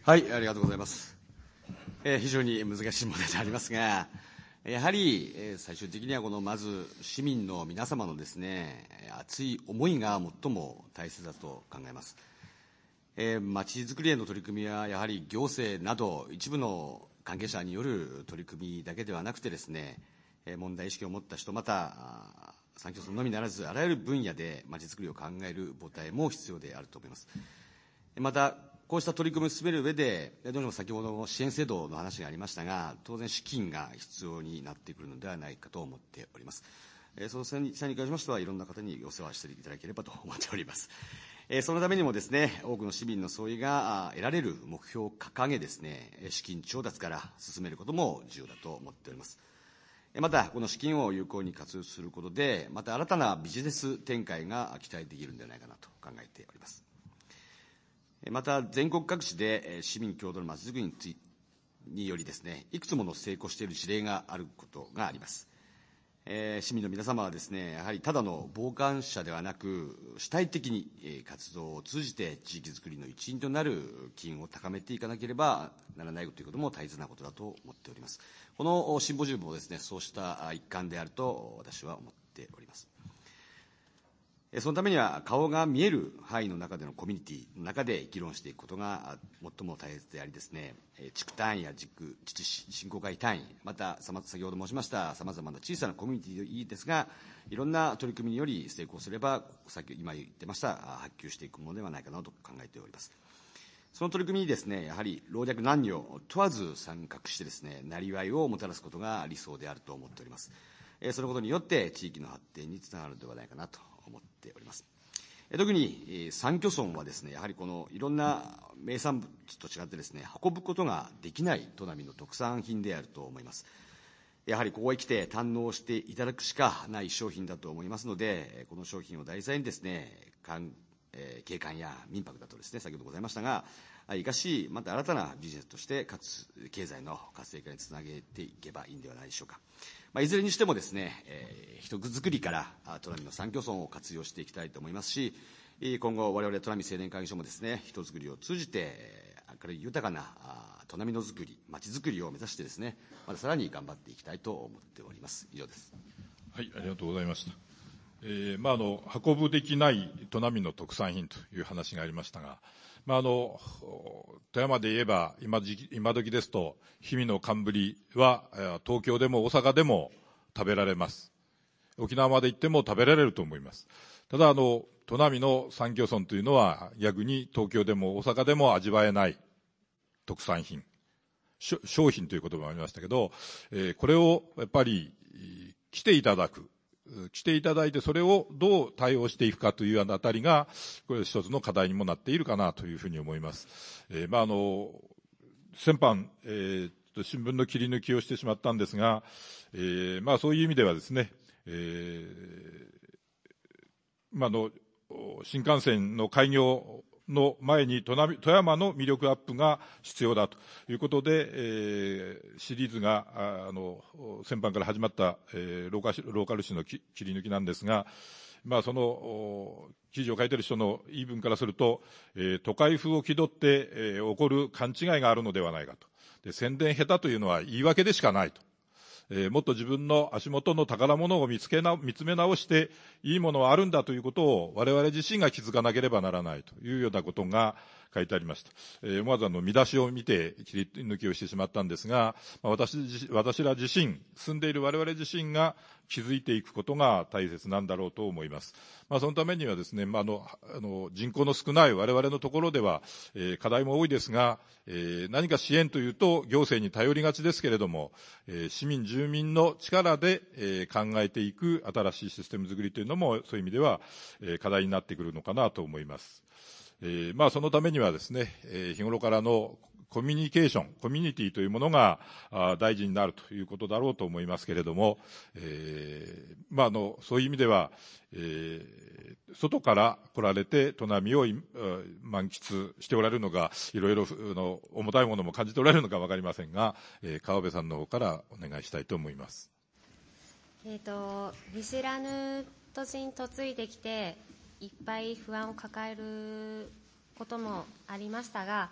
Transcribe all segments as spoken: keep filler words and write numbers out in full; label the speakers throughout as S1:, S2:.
S1: はい、ありがとうございます。えー、非常に難しい問題でありますが、やはり、えー、最終的にはこのまず市民の皆様のですね、熱い思いが最も大切だと考えます。えー、町づくりへの取り組みはやはり行政など一部の関係者による取り組みだけではなくてですね、えー、問題意識を持った人、また産業村のみならずあらゆる分野で町づくりを考える母体も必要であると思います。またこうした取り組みを進める上で、どうしても先ほどの支援制度の話がありましたが、当然資金が必要になってくるのではないかと思っております。その際に関しましては、いろんな方にお世話していただければと思っております。そのためにもですね、多くの市民の総意が得られる目標を掲げですね、資金調達から進めることも重要だと思っております。また、この資金を有効に活用することで、また新たなビジネス展開が期待できるのではないかなと考えております。また、全国各地で市民共同のまちづくりについによりですね、いくつもの成功している事例があることがあります。えー、市民の皆様はですね、やはりただの傍観者ではなく、主体的に活動を通じて地域づくりの一員となる機運を高めていかなければならないということも大切なことだと思っております。このシンポジウムもですね、そうした一環であると私は思っております。そのためには顔が見える範囲の中でのコミュニティの中で議論していくことが最も大切でありですね、地区単位や地区自治市振興会単位、また先ほど申しましたさまざまな小さなコミュニティでいいですが、いろんな取り組みにより成功すれば、さっき今言ってました発給していくものではないかなと考えております。その取り組みにですね、やはり老若男女問わず参画してですね、なりわいをもたらすことが理想であると思っております。そのことによって地域の発展につながるのではないかなと思っております。特に三漁村はですね、やはりこのいろんな名産物と違ってですね、運ぶことができない砺波の特産品であると思います。やはりここへ来て堪能していただくしかない商品だと思いますので、この商品を題材にですね、景観や民泊だとですね、先ほどございましたが、生かし、また新たなビジネスとして、かつ経済の活性化につなげていけばいいんではないでしょうか。まあ、いずれにしてもですね、えー、人づくりから砺波の三漁村を活用していきたいと思いますし、今後我々砺波青年会議所もですね、人づくりを通じて明るい豊かな砺波のづくり、町づくりを目指してですね、またさらに頑張っていきたいと思っております。以上です。
S2: はい、ありがとうございました。えーまあ、あの運ぶできない砺波の特産品という話がありましたが、まあ、あの富山で言えば 今, 今時ですと氷見の寒ぶりは東京でも大阪でも食べられます。沖縄まで行っても食べられると思います。ただあの砺波の三漁村というのは逆に東京でも大阪でも味わえない特産品、商品という言葉もありましたけど、えー、これをやっぱり来ていただく、来ていただいてそれをどう対応していくかというあたりがこれ一つの課題にもなっているかなというふうに思います。えー、まああの先般、えー、新聞の切り抜きをしてしまったんですが、えー、まあそういう意味ではですね、えー、まあの新幹線の開業の前に富山の魅力アップが必要だということで、えー、シリーズがあの先般から始まった、えー、ローカローカル誌の切り抜きなんですが、まあ、その記事を書いている人の言い分からすると、えー、都会風を気取って、えー、起こる勘違いがあるのではないかと。で、宣伝下手というのは言い訳でしかないと。えー、もっと自分の足元の宝物を見つけな見つめ直していいものはあるんだということを我々自身が気づかなければならないというようなことが書いてありました。えー、思わずあの見出しを見て切り抜きをしてしまったんですが、まあ、私, 私ら自身、住んでいる我々自身が気づいていくことが大切なんだろうと思います。まあ、そのためにはですね、まあ、あのあの人口の少ない我々のところでは、えー、課題も多いですが、えー、何か支援というと行政に頼りがちですけれども、えー、市民住民の力で、えー、考えていく新しいシステム作りというのもそういう意味では、えー、課題になってくるのかなと思います。えー、まあそのためにはですね、えー、日頃からのコミュニケーション、コミュニティというものが大事になるということだろうと思いますけれども、えー、まああのそういう意味では、えー、外から来られて砺波を満喫しておられるのか、いろいろの重たいものも感じておられるのか分かりませんが、えー、川辺さんの方からお願いしたいと思います。
S3: えーと、見知らぬ土地に嫁いできていっぱい不安を抱えることもありましたが、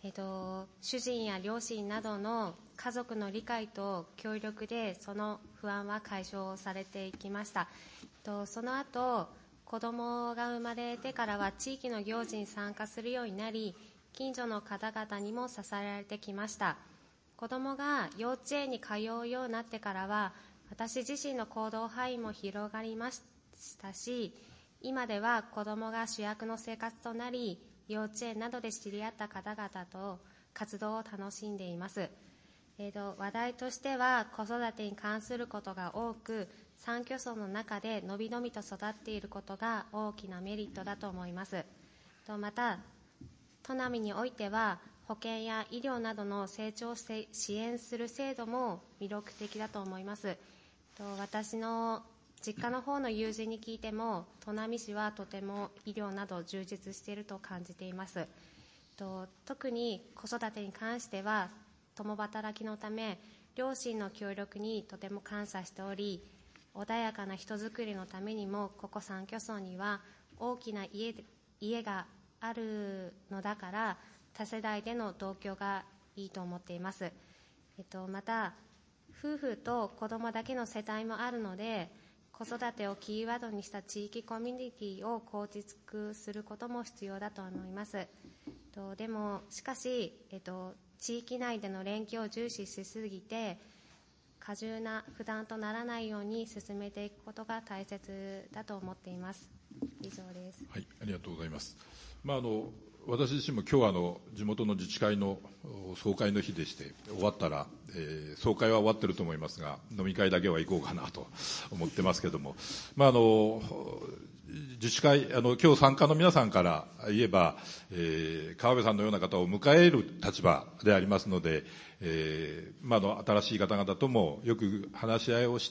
S3: えっと、主人や両親などの家族の理解と協力でその不安は解消されていきました。えっと、その後、子供が生まれてからは地域の行事に参加するようになり、近所の方々にも支えられてきました。子供が幼稚園に通うようになってからは、私自身の行動範囲も広がりましたし、今では子供が主役の生活となり、幼稚園などで知り合った方々と活動を楽しんでいます。えーと、話題としては子育てに関することが多く、三居村の中でのびのびと育っていることが大きなメリットだと思います。とまた、砺波においては保健や医療などの成長を支援する制度も魅力的だと思います。と私の実家の方の友人に聞いても、砺波市はとても医療など充実していると感じています。と特に子育てに関しては共働きのため、両親の協力にとても感謝しており、穏やかな人づくりのためにもここ三居村には大きな 家, 家があるのだから、多世代での同居がいいと思っています。えっと、また夫婦と子供だけの世帯もあるので、子育てをキーワードにした地域コミュニティを構築することも必要だと思います。えっと、でもしかし、えっと、地域内での連携を重視しすぎて過重な負担とならないように進めていくことが大切だと思っています。以上です。
S2: はい、ありがとうございます。まあ、あの私自身も今日はあの地元の自治会の総会の日でして、終わったら、えー、総会は終わってると思いますが、飲み会だけは行こうかなと思ってますけども、まあ、あの自治会、あの今日参加の皆さんから言えば、えー、川辺さんのような方を迎える立場でありますので、えーまあ、の新しい方々ともよく話し合いをして、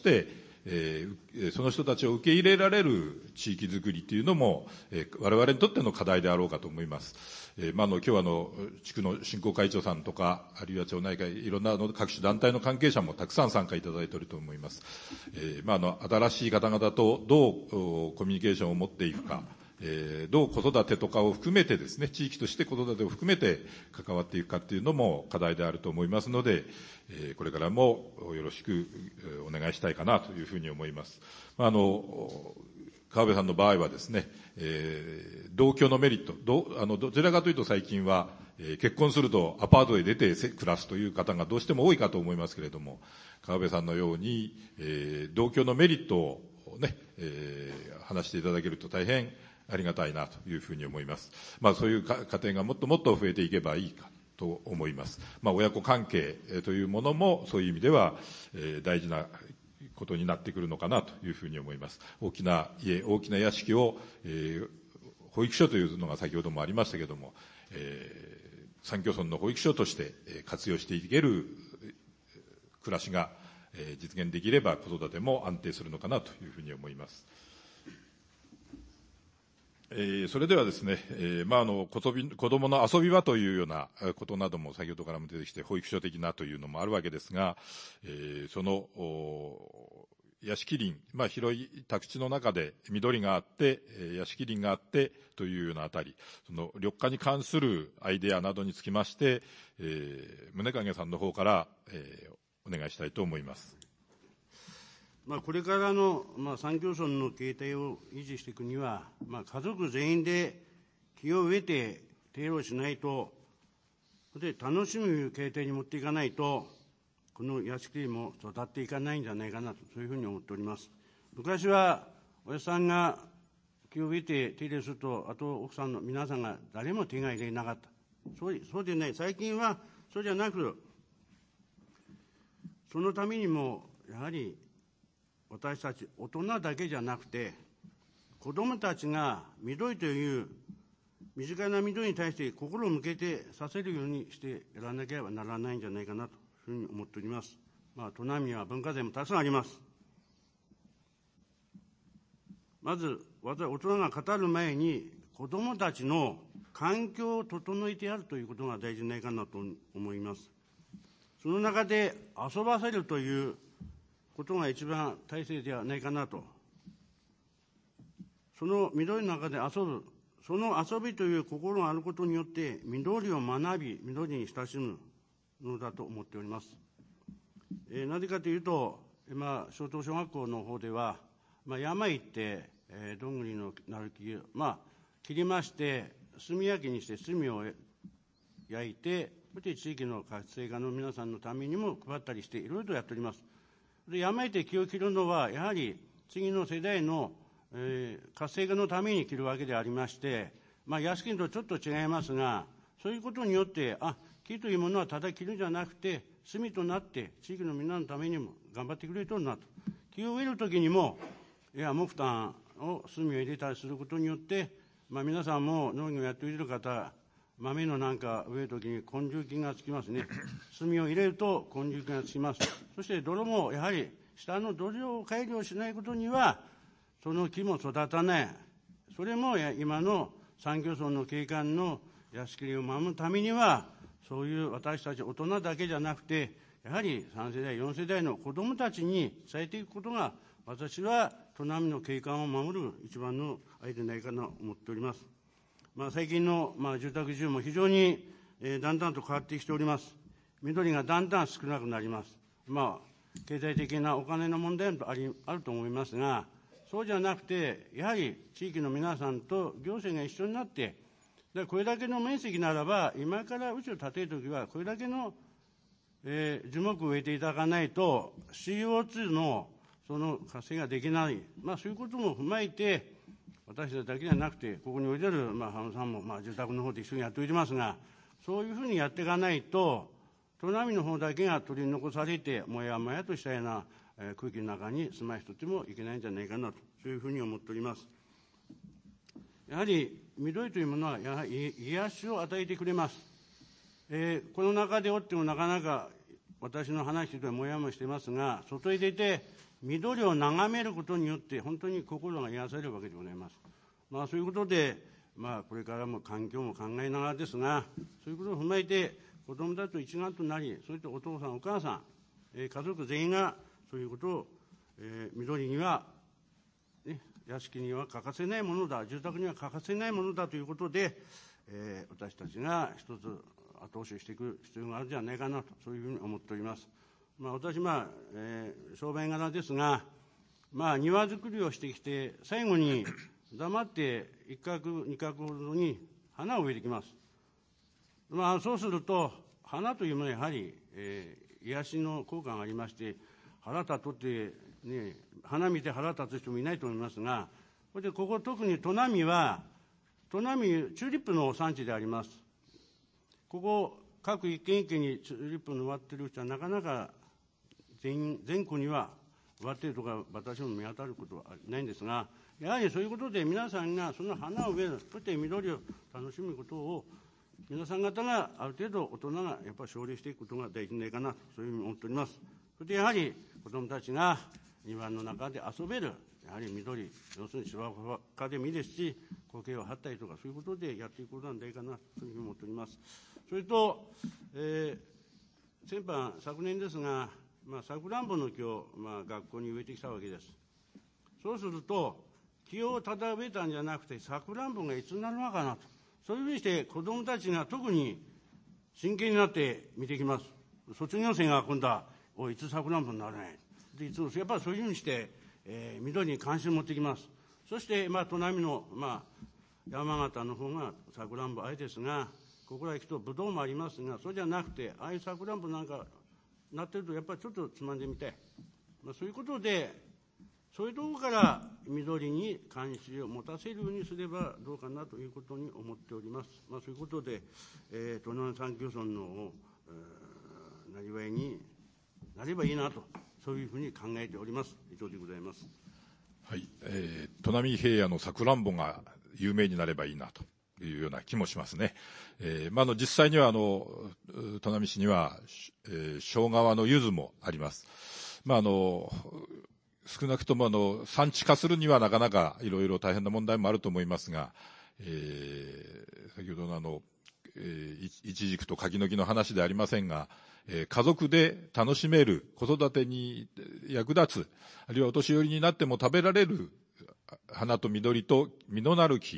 S2: えー、その人たちを受け入れられる地域づくりというのも、えー、我々にとっての課題であろうかと思います。えーまあ、の今日はあの地区の振興会長さんとか、あるいは町内会、いろんなあの各種団体の関係者もたくさん参加いただいていると思います。えーまあ、の新しい方々とどうコミュニケーションを持っていくか、えー、どう子育てとかを含めてですね、地域として子育てを含めて関わっていくかっていうのも課題であると思いますので、えー、これからもよろしくお願いしたいかなというふうに思います。まあ、あの川辺さんの場合はですね、えー、同居のメリット、どあのどちらかというと最近は、えー、結婚するとアパートへ出て暮らすという方がどうしても多いかと思いますけれども、川辺さんのように、えー、同居のメリットをね、えー、話していただけると大変ありがたいなというふうに思います。まあ、そういう家庭がもっともっと増えていけばいいかと思います。まあ、親子関係というものもそういう意味では、えー、大事なことになってくるのかなというふうに思います。大きな家、大きな屋敷を、えー、保育所というのが先ほどもありましたけれども、えー、三居村の保育所として活用していける暮らしが、えー、実現できれば子育ても安定するのかなというふうに思います。えー、それではですね、えーまあ、あの子どもの遊び場というようなことなども先ほどからも出てきて、保育所的なというのもあるわけですが、えー、その屋敷林、まあ、広い宅地の中で緑があって、屋敷林があってというようなあたり、その緑化に関するアイデアなどにつきまして、えー、宗影さんの方から、えー、お願いしたいと思います。
S4: まあ、これからの、まあ、三居村の形態を維持していくには、まあ、家族全員で木を植えて手入れをしないと、で楽しむ形態に持っていかないと、この屋敷も育っていかないんじゃないかなと、そういうふうに思っております。昔はおやさんが木を植えて手入れすると、あと奥さんの皆さんが誰も手が入れなかった。そうそうでない。最近はそうじゃなく、そのためにもやはり私たち大人だけじゃなくて、子どもたちが緑という身近な緑に対して心を向けてさせるようにしてやらなければならないんじゃないかなというふうに思っております。まあ、砺波は文化財もたくさんあります。まず私大人が語る前に、子どもたちの環境を整えてやるということが大事じゃないかなと思います。その中で遊ばせるということが一番大切ではないかなと。その緑の中で遊ぶ、 その遊びという心があることによって緑を学び、緑に親しむのだと思っております。えー、なぜかというと、今、小東小学校の方では、まあ、山行って、えー、どんぐりのなる木を、まあ、切りまして、炭焼きにして炭を焼いて、そして地域の活性化の皆さんのためにも配ったりして、いろいろとやっております。で、山行って木を切るのは、やはり次の世代の、えー、活性化のために切るわけでありまして、まあ、屋敷とちょっと違いますが、そういうことによって、あ、木というものはただ切るんじゃなくて、炭となって地域のみんなのためにも頑張ってくれとるなと。木を植えるときにも、いや、木炭を炭を入れたりすることによって、まあ、皆さんも農業をやっている方、豆のなんか植えるときに根重菌がつきますね。炭を入れると根重菌がつきます。そして泥もやはり下の土壌を改良しないことには、その木も育たない。それも今の産業村の景観の屋敷を守るためには、そういう私たち大人だけじゃなくて、やはりさん世代、よん世代の子どもたちに伝えていくことが、私は砺波の景観を守る一番のあれでないかなと思っております。まあ、最近の、まあ、住宅需要も非常に、えー、だんだんと変わってきております。緑がだんだん少なくなります。まあ、経済的なお金の問題もありあると思いますが、そうじゃなくて、やはり地域の皆さんと行政が一緒になって、でこれだけの面積ならば、今からうちを建てるときは、これだけの、えー、樹木を植えていただかないと、シーオーツー のその活性ができない、まあ、そういうことも踏まえて、私たちだけじゃなくて、ここにおいでる、まあ、浜野さんも、まあ、住宅の方で一緒にやっておりますが、そういうふうにやっていかないと、砺波の方だけが取り残されて、もやもやとしたような、えー、空気の中に住まいとってもいけないんじゃないかなと、そういうふうに思っております。やはり緑というものは、やはり癒しを与えてくれます。えー、この中でおってもなかなか私の話ではもやもやしてますが、外へ出て緑を眺めることによって、本当に心が癒されるわけでございます。まあ、そういうことで、まあ、これからも環境も考えながらですが、そういうことを踏まえて、子どもたちと一丸となり、そしてお父さん、お母さん、えー、家族全員がそういうことを、えー、緑には、ね、屋敷には欠かせないものだ、住宅には欠かせないものだということで、えー、私たちが一つ後押ししていく必要があるんじゃないかなと、そういうふうに思っております。まあ、私、まあえー、商売柄ですが、まあ、庭作りをしてきて、最後に黙って一画、二画ほどに花を植えてきます。まあ、そうすると、花というものはやはり、えー、癒しの効果がありまして、腹立とって、ね、花見て腹立つ人もいないと思いますが、それでここ、特に砺波は、砺波、チューリップの産地であります。ここ、各一軒一軒にチューリップの植わっている人は、なかなか 全, 全国には植わっているとか、私も見当たることはないんですが、やはりそういうことで、皆さんがその花を植える、そして緑を楽しむことを、皆さん方がある程度、大人がやっぱり奨励していくことが大事ないかなと、そういうふうに思っております。そしてやはり、子どもたちが庭の中で遊べる、やはり緑、要するに芝生でもいいですし、苔を張ったりとか、そういうことでやっていくことなんじゃないかな、そういうふうに思っております。それと、えー、先般、昨年ですが、まあ、さくらんぼの木を、まあ、学校に植えてきたわけです。そうすると、木をただ植えたんじゃなくて、さくらんぼがいつになるのかなと、そういうふうにして子どもたちが特に真剣になって見てきます。卒業生が今度は、おい、いつさくらんぼにならない。でいつもやっぱりそういうふうにして、えー、緑に関心を持ってきます。そして、まあ、砺波の、まあ、山形の方がさくらんぼあれですが、ここらへ行くとぶどうもありますが、そうじゃなくて、ああいうさくらんぼなんかなってると、やっぱりちょっとつまんでみたい。まあ、そういうことで、そういうところから緑に関心を持たせるようにすればどうかなということに思っております。まあ、そういうことで、えー、砺波産業村の、えー、なりわいになればいいなと、そういうふうに考えております。以上でございます。
S2: はい、えー、砺波平野のさくらんぼが有名になればいいなというような気もしますね。えーまあ、あの実際にはあの砺波市には、えー、庄川の柚子もあります。まあ、あの少なくともあの産地化するにはなかなかいろいろ大変な問題もあると思いますが、えー、先ほどのあの、えー、いちじくと柿の木の話ではありませんが、えー、家族で楽しめる、子育てに役立つ、あるいはお年寄りになっても食べられる花と緑と実のなる木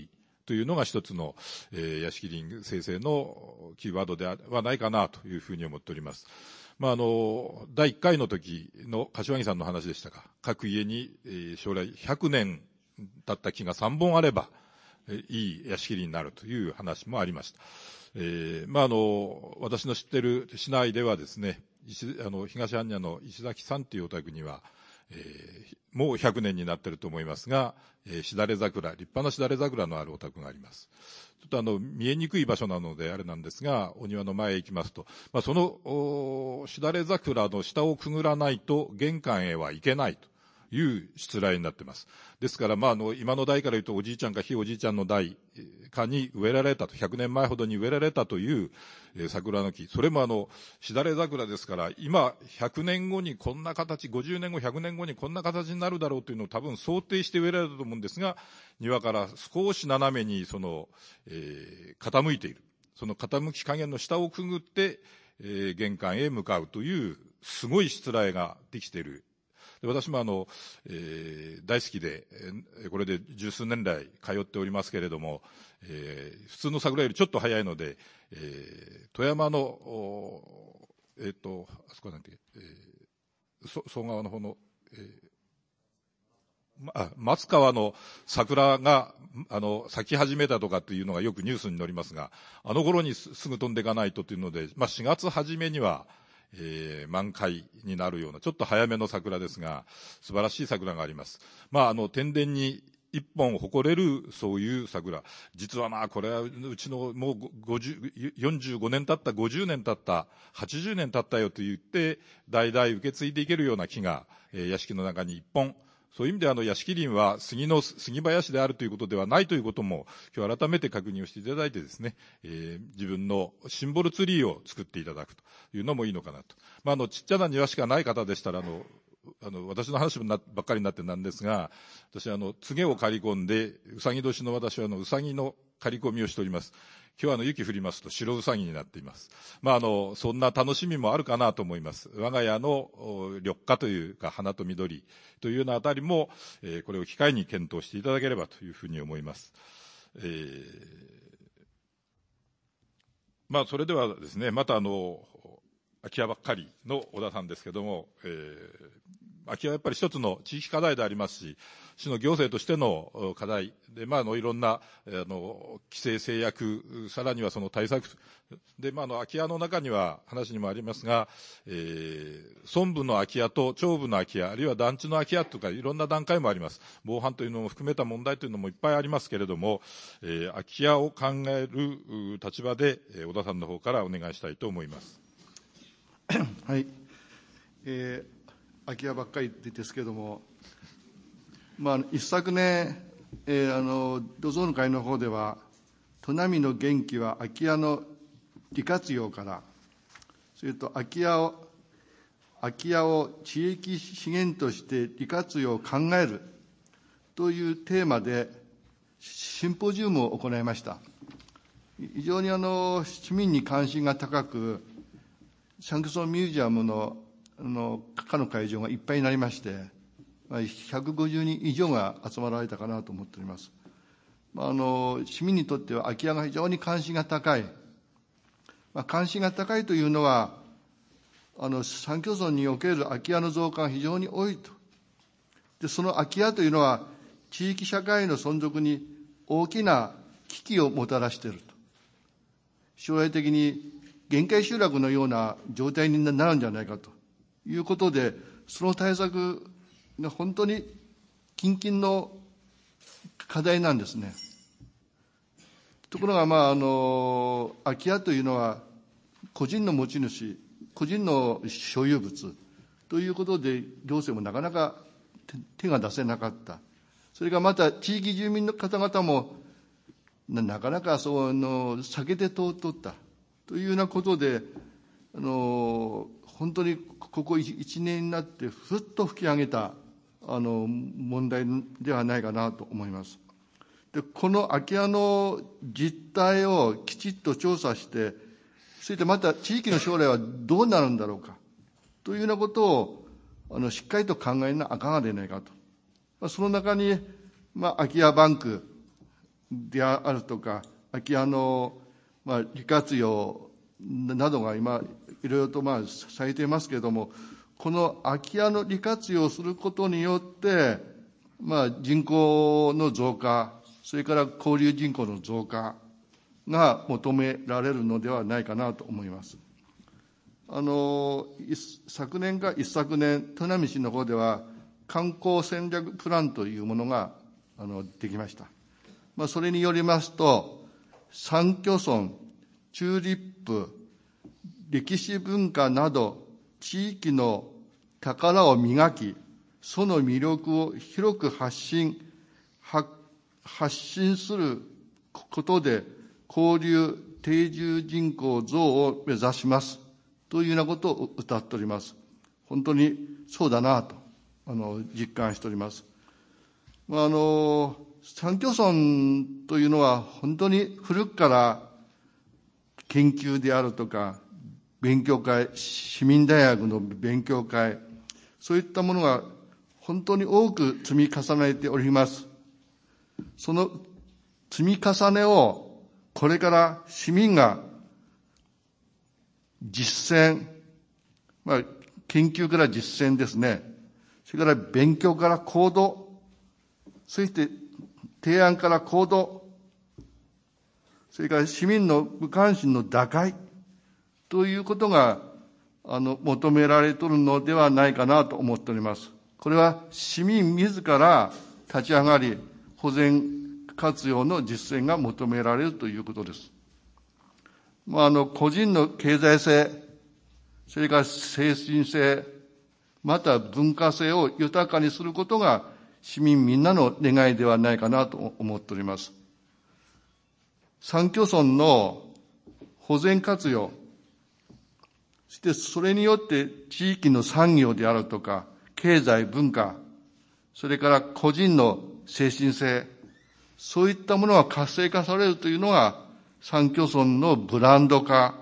S2: というのが一つの、えー、屋敷林生成のキーワードではないかなというふうに思っております。まあ、あのだいいっかいの時の柏木さんの話でしたが、各家に、えー、将来ひゃくねん経った木がさんぼんあれば、えー、いい屋敷林になるという話もありました。えーまあ、あの私の知っている市内ではですね、石あの東般若の石崎さんというお宅には、えー、もうひゃくねんになっていると思いますが、えー、しだれ桜、立派なしだれ桜のあるお宅があります。ちょっとあの見えにくい場所なのであれなんですが、お庭の前へ行きますと、まあ、そのしだれ桜の下をくぐらないと玄関へは行けないというしらいになっています。ですから、まあ、あの今の代から言うとおじいちゃんかひいおじいちゃんの代かに植えられたと、ひゃくねんまえほどに植えられたという、えー、桜の木、それもあのしだれ桜ですから、今ひゃくねんごにこんな形、ごじゅうねんごひゃくねんごにこんな形になるだろうというのを多分想定して植えられたと思うんですが、庭から少し斜めにその、えー、傾いている、その傾き加減の下をくぐって、えー、玄関へ向かうというすごいしつらえができている。私もあの、えー、大好きで、えー、これで十数年来通っておりますけれども、えー、普通の桜よりちょっと早いので、えー、富山のえっ、ー、とあそこなんて、えー、そ総川の方の、えー、あ松川の桜があの咲き始めたとかっていうのがよくニュースに載りますが、あの頃にすぐ飛んでいかないとというので、まあ、しがつ初めにはえー、満開になるようなちょっと早めの桜ですが、素晴らしい桜があります。まあ、あの天然に一本誇れるそういう桜、実はな、これはうちのもうごじゅうよんじゅうごねん経った、ごじゅうねん経った、はちじゅうねん経ったよと言って代々受け継いでいけるような木が、えー、屋敷の中に一本、そういう意味であの屋敷林は杉の杉林であるということではないということも今日改めて確認をしていただいてですね、えー、自分のシンボルツリーを作っていただくというのもいいのかなと。まあ、あのちっちゃな庭しかない方でしたらあのあの私の話ばっかりになってなんですが、私あの告げを刈り込んで、うさぎ年の私はあのうさぎの刈り込みをしております。今日はあの雪降りますと白うさぎになっています。まあ、あのそんな楽しみもあるかなと思います。我が家の緑化というか花と緑というようなあたりも、えー、これを機会に検討していただければというふうに思います。えー、まあそれではですね、またあの空き家ばっかりの小田さんですけども、えー、空き家はやっぱり一つの地域課題でありますし、市の行政としての課題で、まあ、あのいろんなあの規制制約、さらにはその対策で、まあ、あの空き家の中には話にもありますが、えー、村部の空き家と町部の空き家、あるいは団地の空き家とかいろんな段階もあります。防犯というのも含めた問題というのもいっぱいありますけれども、えー、空き家を考える立場で小田さんの方からお願いしたいと思います。
S5: はい、えー、空き家ばっかりですけれども、まあ、一昨年、えー、あの土蔵の会の方では、砺波の元気は空き家の利活用から、それと空き家を空き家を地域資源として利活用を考えるというテーマでシンポジウムを行いました。非常にあの市民に関心が高く、サンクソンミュージアムのあの課の会場がいっぱいになりまして、ひゃくごじゅうにん以上が集まられたかなと思っております。あの市民にとっては空き家が非常に関心が高い、まあ、関心が高いというのは、あの三居村における空き家の増加が非常に多いと。で、その空き家というのは、地域社会の存続に大きな危機をもたらしていると。将来的に限界集落のような状態になるんじゃないかということで、その対策が本当に喫緊の課題なんですね。ところが、まあ、あの空き家というのは個人の持ち主、個人の所有物ということで、行政もなかなか手が出せなかった。それがまた地域住民の方々もなかなかそうの避けて通っとったというようなことで、あの本当にここいちねんになってふっと吹き上げたあの問題ではないかなと思います。で、この空き家の実態をきちっと調査して、そしてまた地域の将来はどうなるんだろうかというようなことをあのしっかりと考えなあかんがでないかと。その中に、まあ、空き家バンクであるとか、空き家の、まあ、利活用などが今、いろいろと、まあ、されていますけれども、この空き家の利活用をすることによって、まあ、人口の増加、それから交流人口の増加が求められるのではないかなと思います。あの昨年か一昨年、砺波市の方では、観光戦略プランというものがあのできました。まあ、それによりますと、三居村、チューリップ、歴史文化など、地域の宝を磨き、その魅力を広く発信、発信することで、交流、定住人口増を目指します。というようなことを謳っております。本当にそうだなと、あの、実感しております。まあ、あの、三居村というのは本当に古くから研究であるとか、勉強会、市民大学の勉強会、そういったものが本当に多く積み重ねております。その積み重ねをこれから市民が実践、まあ、研究から実践ですね。それから勉強から行動、そして提案から行動、それから市民の無関心の打開ということがあの求められているのではないかなと思っております。これは市民自ら立ち上がり、保全活用の実践が求められるということです。まあ、あの個人の経済性、それから精神性、また文化性を豊かにすることが市民みんなの願いではないかなと思っております。三居村の保全活用、そしてそれによって地域の産業であるとか、経済文化、それから個人の精神性、そういったものが活性化されるというのが三居村のブランド化。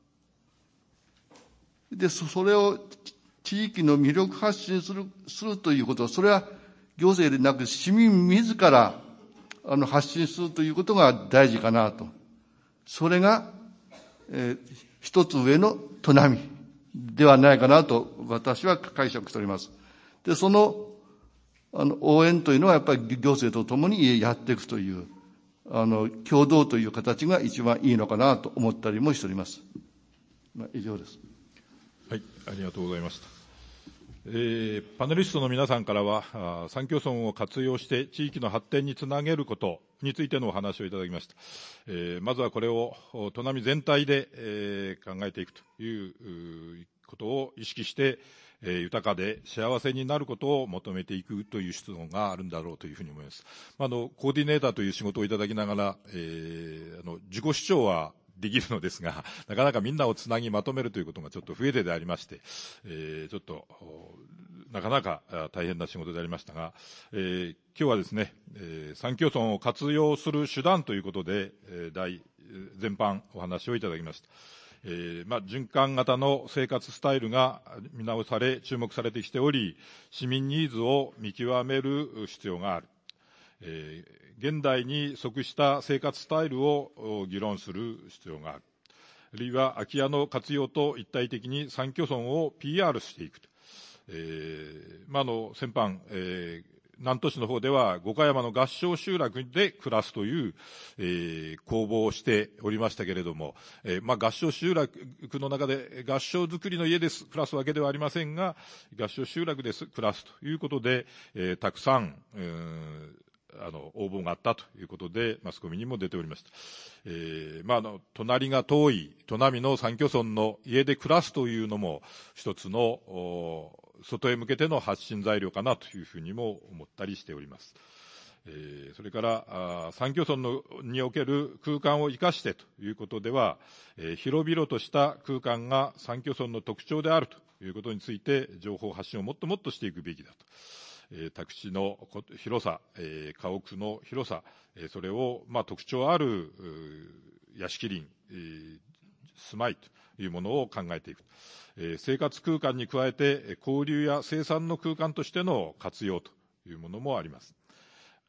S5: で、それを地域の魅力発信する、するということ、それは行政でなく市民自らあの発信するということが大事かなと。それが、えー、一つ上の砺波ではないかなと私は解釈しております。で、その、あの応援というのはやっぱり行政とともにやっていくという、あの、共同という形が一番いいのかなと思ったりもしております。まあ、以上です。
S2: はい、ありがとうございました。えー、パネリストの皆さんからは、三居村を活用して地域の発展につなげることについてのお話をいただきました。えー、まずはこれを砺波全体で、えー、考えていくということを意識して、えー、豊かで幸せになることを求めていくという質問があるんだろうというふうに思います。あの、コーディネーターという仕事をいただきながら、えー、あの、自己主張はできるのですが、なかなかみんなをつなぎまとめるということがちょっと増えてでありまして、えー、ちょっと、なかなか大変な仕事でありましたが、えー、今日はですね、えー、三居村を活用する手段ということで、えー、大、全般お話をいただきました。えー、まあ、循環型の生活スタイルが見直され、注目されてきており、市民ニーズを見極める必要がある。えー現代に即した生活スタイルを議論する必要がある。あるいは空き家の活用と一体的に三居村を ピーアール していく。えー、まあ、あの、先般、えー、南砺市の方では五箇山の合掌集落で暮らすという、えー、公募をしておりましたけれども、えー、まあ、合掌集落の中で合掌造りの家です暮らすわけではありませんが、合掌集落です暮らすということで、えー、たくさん、うーんあの応募があったということでマスコミにも出ておりました。えー、まああの隣が遠い砺波の三居村の家で暮らすというのも一つの外へ向けての発信材料かなというふうにも思ったりしております。えー、それからあ三居村のにおける空間を生かしてということでは、えー、広々とした空間が三居村の特徴であるということについて情報発信をもっともっとしていくべきだと。えー、宅地の広さ、えー、家屋の広さ、えー、それを、まあ、特徴ある屋敷林、えー、住まいというものを考えていく、えー、生活空間に加えて交流や生産の空間としての活用というものもあります。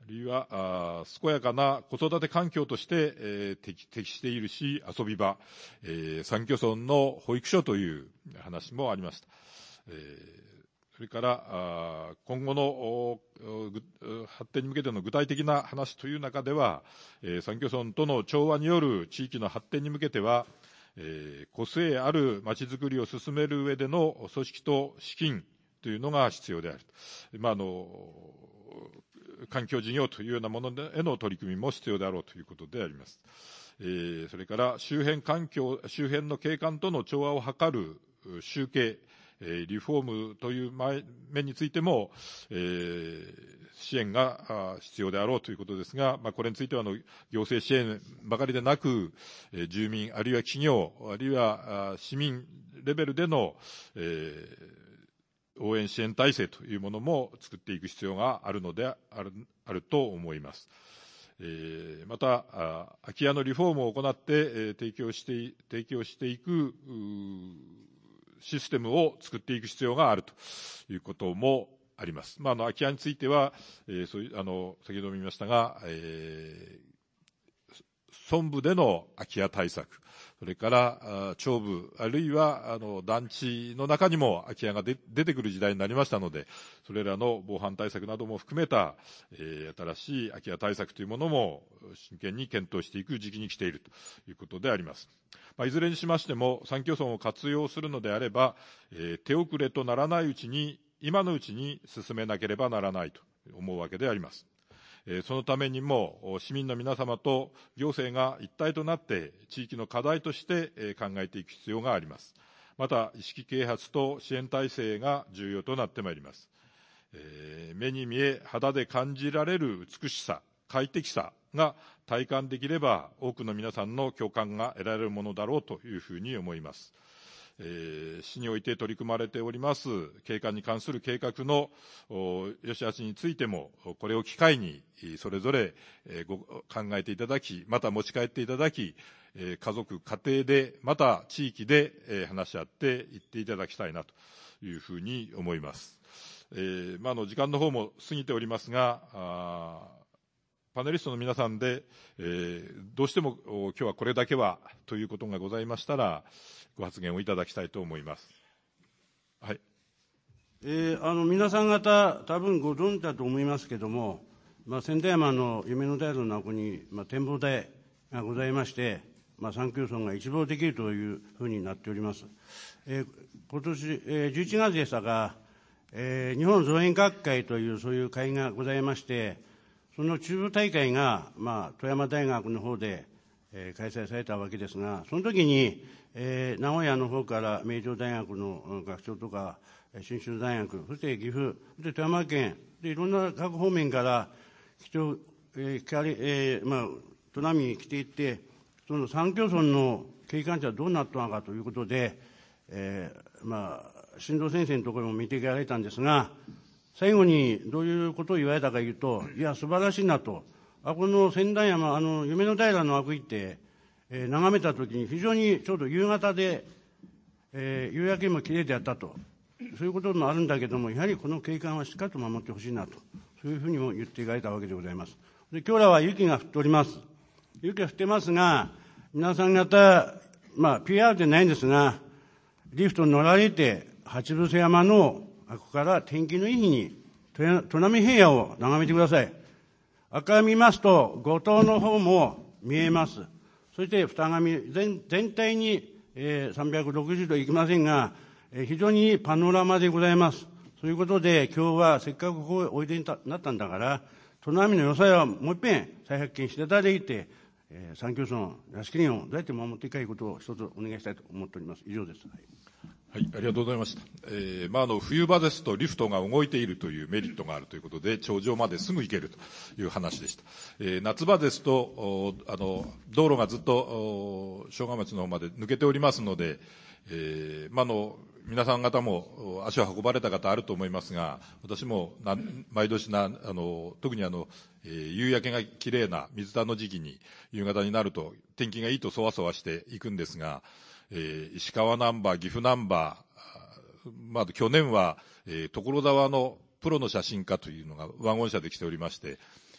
S2: るいはあ健やかな子育て環境として、えー、適, 適しているし、遊び場、えー、三居村の保育所という話もありました。えーそれから今後の発展に向けての具体的な話という中では、三居村との調和による地域の発展に向けては、個性あるまちづくりを進める上での組織と資金というのが必要である。まあ、あの環境事業というようなものへの取り組みも必要であろうということであります。えー、それから周辺環境、周辺の景観との調和を図る集計、リフォームという面についても、えー、支援が必要であろうということですが、まあ、これについてはあの行政支援ばかりでなく、住民あるいは企業あるいは市民レベルでの、えー、応援支援体制というものも作っていく必要があるのである、あると思います。えー、また空き家のリフォームを行って、えー、提供して提供していくシステムを作っていく必要があるということもあります。まあ、あの空き家については、えー、そういうあの先ほども言いましたが、えー、村部での空き家対策、それから町部あるいはあの団地の中にも空き家がで出てくる時代になりましたので、それらの防犯対策なども含めた、えー、新しい空き家対策というものも真剣に検討していく時期に来ているということであります。まあ、いずれにしましても三居村を活用するのであれば、えー、手遅れとならないうちに今のうちに進めなければならないと思うわけであります。えー、そのためにも市民の皆様と行政が一体となって地域の課題として、えー、考えていく必要があります。また意識啓発と支援体制が重要となってまいります。えー、目に見え肌で感じられる美しさ、快適さが体感できれば多くの皆さんの共感が得られるものだろうというふうに思います。えー、市において取り組まれております景観に関する計画の良し悪しについてもこれを機会にそれぞれご考えていただき、また持ち帰っていただき、家族家庭でまた地域で話し合っていっていただきたいなというふうに思います。えーまあ、の時間の方も過ぎておりますが、あパネリストの皆さんで、えー、どうしても今日はこれだけはということがございましたらご発言をいただきたいと思います。はい。
S4: えー、あの皆さん方多分ご存知だと思いますけれども、まあ、千代山の夢の平の中に、まあ、展望台がございまして、まあ、三居村が一望できるというふうになっております。えー、今年、えー、じゅういちがつでしたが、えー、日本造園学会というそういう会がございまして、その中部大会が、まあ、富山大学の方で、えー、開催されたわけですが、その時に、えー、名古屋の方から名城大学の学長とか、信州大学、そして岐阜、そして富山県でいろんな各方面から人、えー、聞かれ、えー、まあ砺波に来ていって、その三居村の景観地はどうなったのかということで、えー、まあ新藤先生のところも見ていかれたんですが、最後にどういうことを言われたか言うと、いや素晴らしいなと、あこの千代山、あの夢の平の涌井って、えー、眺めたときに非常にちょうど夕方で、えー、夕焼けもきれいであったと、そういうこともあるんだけども、やはりこの景観はしっかりと守ってほしいなと、そういうふうにも言っていかれたわけでございます。で今日らは雪が降っております。雪が降ってますが、皆さん方、まあ ピーアール でないんですが、リフトに乗られて八伏山のここから天気のいい日に砺波平野を眺めてください。赤見ますと五島の方も見えます。そして二上 全, 全体に、えー、さんびゃくろくじゅうどいきませんが、えー、非常にパノラマでございます。そういうことで今日はせっかくここへおいでになったんだから、砺波の良さはもう一遍再発見していただいて、えー、三居村屋敷林をどうやって守っていくかということを一つお願いしたいと思っております。以上です。はい
S2: はい、ありがとうございました。えー、まあ、あの、冬場ですとリフトが動いているというメリットがあるということで、頂上まですぐ行けるという話でした。えー、夏場ですと、あの、道路がずっと、正賀町の方まで抜けておりますので、えー、まあ、あの、皆さん方も足を運ばれた方あると思いますが、私もな毎年な、あの、特にあの、えー、夕焼けが綺麗な水田の時期に夕方になると天気がいいとそわそわしていくんですが、えー、石川ナンバー、岐阜ナンバー、まあ、去年は、えー、所沢のプロの写真家というのがワゴン車で来ておりまして、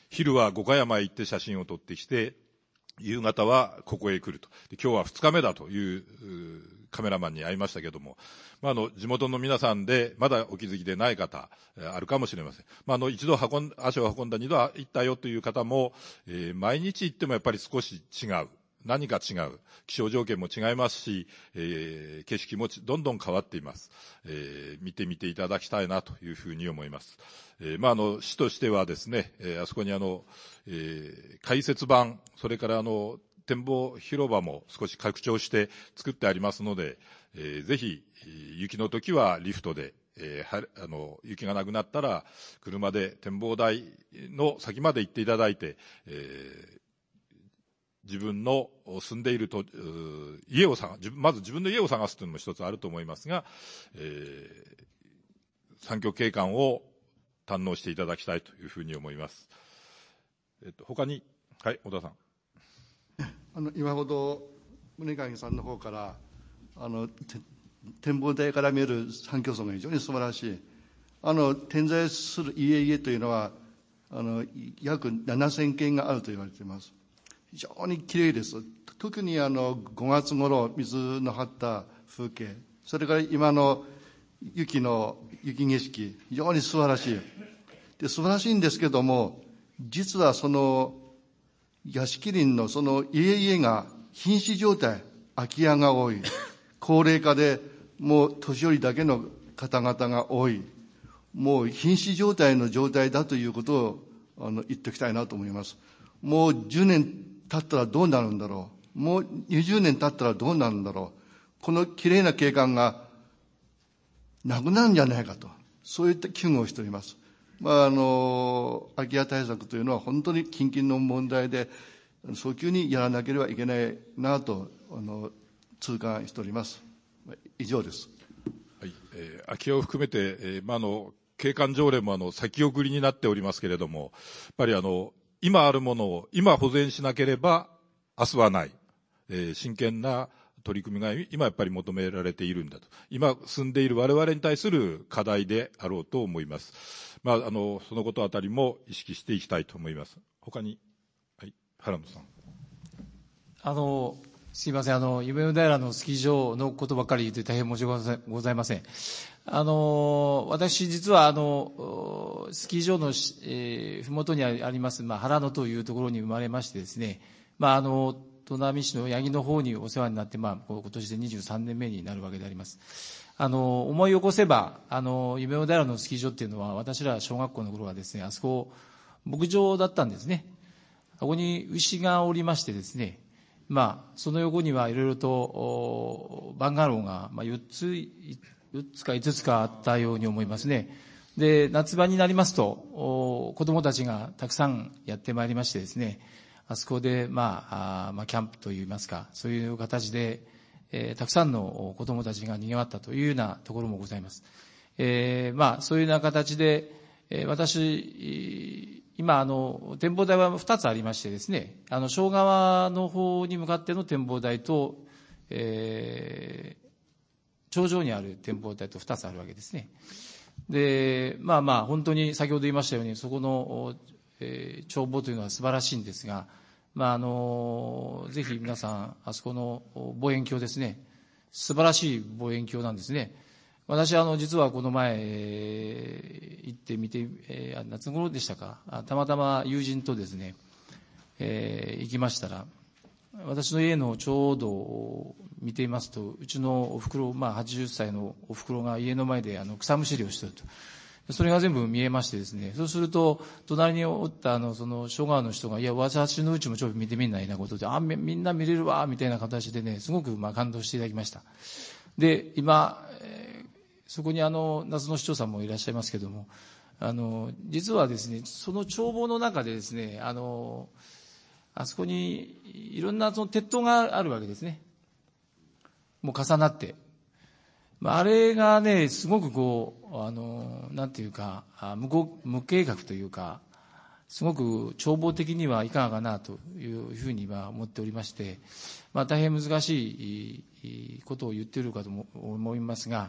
S2: 昼は五箇山へ行って写真を撮ってきて、夕方はここへ来ると。で今日は二日目だというカメラマンに会いましたけども、まあ、あの地元の皆さんでまだお気づきでない方あるかもしれません。まあ、あの一度運ん足を運んだ二度行ったよという方も、えー、毎日行ってもやっぱり少し違う、何か違う、気象条件も違いますし、えー、景色もどんどん変わっています。えー、見てみていただきたいなというふうに思います。えー、まああの市としてはですね、えー、あそこにあの、えー、解説板、それからあの展望広場も少し拡張して作ってありますので、えー、ぜひ雪の時はリフトで、えー、はあの雪がなくなったら車で展望台の先まで行っていただいて、えー自分の住んでいると家を探まず自分の家を探すというのも一つあると思いますが、えー、三峡景観を堪能していただきたいというふうに思います。えっと他に、はい、小田さん。
S5: あの今ほど宗影さんの方からあの展望台から見える三峡村が非常に素晴らしい。あの点在する家々というのはあの約ななせんけんがあると言われています。非常にきれいです。特にあのごがつ頃水の張った風景、それから今の雪の雪景色、非常に素晴らしい。で素晴らしいんですけども、実はその屋敷林のその家々が瀕死状態、空き家が多い、高齢化でもう年寄りだけの方々が多い、もう瀕死状態の状態だということをあの言っておきたいなと思います。もうじゅうねん経ったらどうなるんだろう。もうにじゅうねん経ったらどうなるんだろう。このきれいな景観がなくなるんじゃないかと、そういった危惧をしております。まあ、あの空き家対策というのは本当に近々の問題で早急にやらなければいけないなとあの痛感しております。以上です。
S2: はい、えー、空き家を含めて、えーまあ、あの景観条例もあの先送りになっておりますけれども、やっぱりあの今あるものを今保全しなければ明日はない、えー、真剣な取り組みが今やっぱり求められているんだと、今住んでいる我々に対する課題であろうと思います。まあ、あのそのことあたりも意識していきたいと思います。他に、はい、原野さん。
S6: あのすいません、あの夢の平のスキー場のことばかり言って大変申し訳ございません。あの私実はあのスキー場の、えー、ふもとにあります、まあ、原野というところに生まれましてですね、まあ、あの砺波市の八木の方にお世話になって、まあ、今年でにじゅうさんねんめになるわけであります。あの思い起こせばあの夢の平のスキー場っていうのは、私ら小学校の頃はですね、あそこ牧場だったんですね。ここに牛がおりましてですね、まあ、その横にはいろいろとバンガローがよっつ、よっつかいつつかあったように思いますね。で、夏場になりますと、子供たちがたくさんやってまいりましてですね、あそこで、まあ、あまあ、キャンプといいますか、そういう形で、えー、たくさんの子供たちが賑わったというようなところもございます。えー、まあ、そういうような形で、えー、私、今、あの、展望台はふたつありましてですね、あの、小川の方に向かっての展望台と、えー、頂上にある展望台とふたつあるわけですね。で、まあまあ、本当に先ほど言いましたように、そこの、えー、眺望というのは素晴らしいんですが、まあ、あの、ぜひ皆さん、あそこの望遠鏡ですね、素晴らしい望遠鏡なんですね。私、あの、実はこの前、えー、行ってみて、えー、夏頃でしたか、たまたま友人とですね、えー、行きましたら、私の家のちょうどを見ていますと、うちのお袋、まあ、はちじゅっさいのお袋が家の前であの草むしりをしていると。それが全部見えましてですね、そうすると、隣におったあの、その、小川の人が、いや、私のうちもちょっと見てみんないなことで、あ、み、みんな見れるわ、みたいな形でね、すごくまあ感動していただきました。で、今、えーそこにあの夏の市長さんもいらっしゃいますけれども、あの実はですね、その眺望の中でですね、あのあそこにいろんなその鉄塔があるわけですね。もう重なって、あれがね、すごくこうあのなんていうか無こ無計画というか、すごく眺望的にはいかがかなというふうには思っておりまして、まあ大変難しいことを言っているかと思いますが。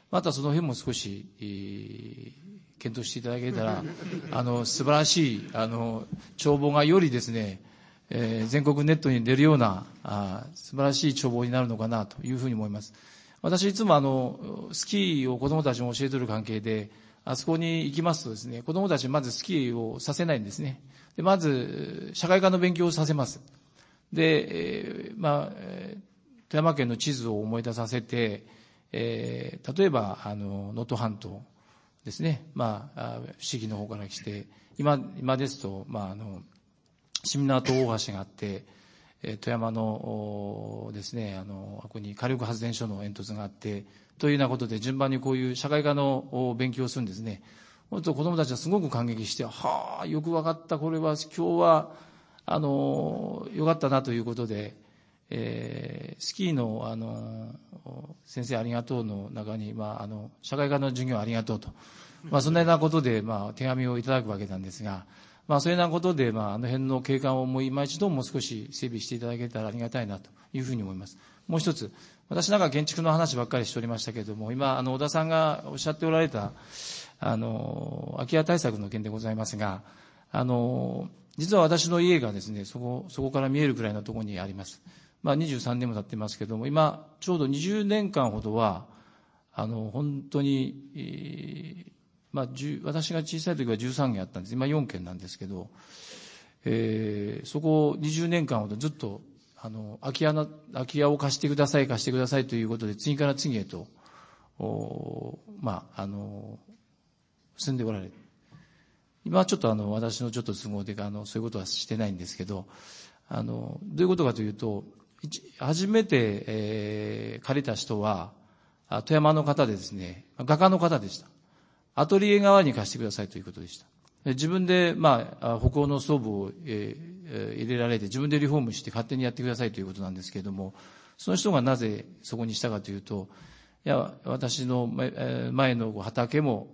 S6: またその辺も少し、えー、検討していただけたら、あの、素晴らしい、あの、帳簿がよりですね、えー、全国ネットに出るような、あ素晴らしい帳簿になるのかなというふうに思います。私いつもあの、スキーを子供たちに教えている関係で、あそこに行きますとですね、子供たちにまずスキーをさせないんですね。で、まず、社会科の勉強をさせます。で、えー、まあ、富山県の地図を思い出させて、えー、例えば、あの、能登半島ですね、まあ、不思議の方から来て、今、今ですと、まあ、あの、清水縄大橋があって、富山のですね、あの、ここに火力発電所の煙突があって、というようなことで順番にこういう社会科の勉強をするんですね。本当子供たちはすごく感激して、はあ、よくわかった、これは今日は、あの、よかったなということで、えー、スキーの、あの、先生ありがとうの中に、まあ、あの、社会科の授業ありがとうと。まあ、そんなようなことで、まあ、手紙をいただくわけなんですが、まあ、そういうようなことで、まあ、あの辺の景観をもう今一度もう少し整備していただけたらありがたいなというふうに思います。もう一つ、私なんか建築の話ばっかりしておりましたけれども、今、あの、小田さんがおっしゃっておられた、あの、空き家対策の件でございますが、あの、実は私の家がですね、そこ、そこから見えるくらいのところにあります。まあ、にじゅうさんねんも経ってますけれども、今、ちょうどにじゅうねんかんほどは、あの、本当に、えーまあ、私が小さい時はじゅうさんけんあったんです。今よんけんなんですけど、えー、そこをにじゅうねんかんほどずっと、あの、空き家の、空き家を貸してください、貸してくださいということで、次から次へと、おまあ、あの、住んでおられる。今はちょっとあの、私のちょっと都合で、あの、そういうことはしてないんですけど、あの、どういうことかというと、初めて、えー、借りた人は、富山の方でですね、画家の方でした。アトリエ側に貸してくださいということでした。自分で、まあ、北欧のストーブを、えー、入れられて、自分でリフォームして勝手にやってくださいということなんですけれども、その人がなぜそこにしたかというと、いや、私の前の畑も、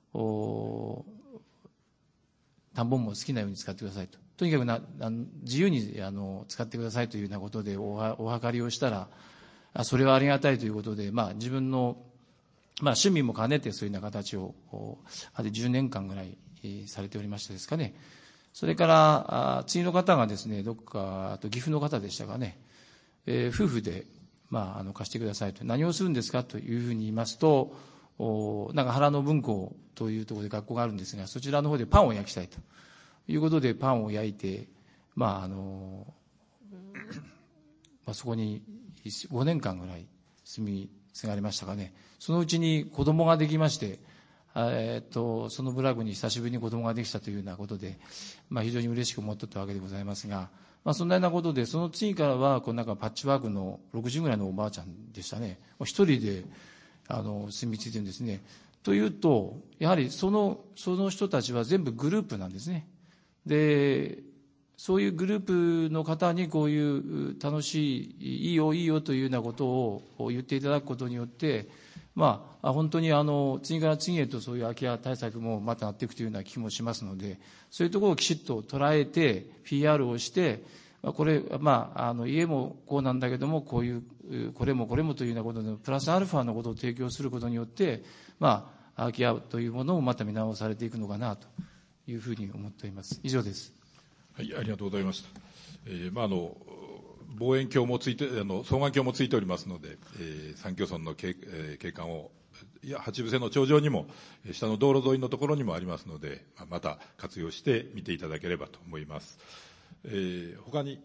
S6: 田んぼも好きなように使ってくださいと。とにかくな自由にあの使ってくださいというようなことでおはおはかりをしたら、それはありがたいということで、まあ、自分の、まあ、趣味も兼ねてそういうような形をあれじゅうねんかんぐらいされておりましたですかね。それから次の方がですね、どっかあと岐阜の方でしたかね、えー、夫婦で、まあ、あの貸してくださいと。何をするんですかというふうに言いますと、おなんか原野文庫というところで学校があるんですが、そちらの方でパンを焼きたいということでパンを焼いて、まああのまあ、そこにごねんかんぐらい住み継がれましたかね。そのうちに子供ができまして、えー、っとその部落に久しぶりに子供ができたというようなことで、まあ、非常に嬉しく思っていたわけでございますが、まあ、そんなようなことで、その次からはこうなんかパッチワークのろくじゅうぐらいのおばあちゃんでしたね。一人であの住み着いてるんですね。というと、やはりそのその人たちは全部グループなんですね。で、そういうグループの方にこういう楽しい、いいよいいよというようなことを言っていただくことによって、まあ、本当にあの次から次へとそういう空き家対策もまたなっていくというような気もしますので、そういうところをきちっと捉えて ピーアール をして、これ、まあ、あの家もこうなんだけども、こういうこれもこれもというようなことでプラスアルファのことを提供することによって、まあ、空き家というものをまた見直されていくのかなというふうに思っております。以上です。
S2: はい、ありがとうございました。えーまあ、あの望遠鏡もついて、あの双眼鏡もついておりますので、えー、三峡村の景、えー、景観を、いや八伏の頂上にも下の道路沿いのところにもありますので、また活用して見ていただければと思います。えー、他によ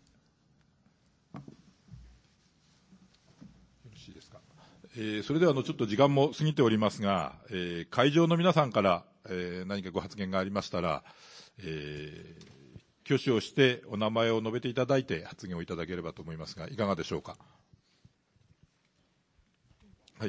S2: ろしいですか。えー、それではあのちょっと時間も過ぎておりますが、えー、会場の皆さんから、えー、何かご発言がありましたら、えー挙手をしてお名前を述べていただいて発言をいただければと思いますが、いかがでしょうか。はい。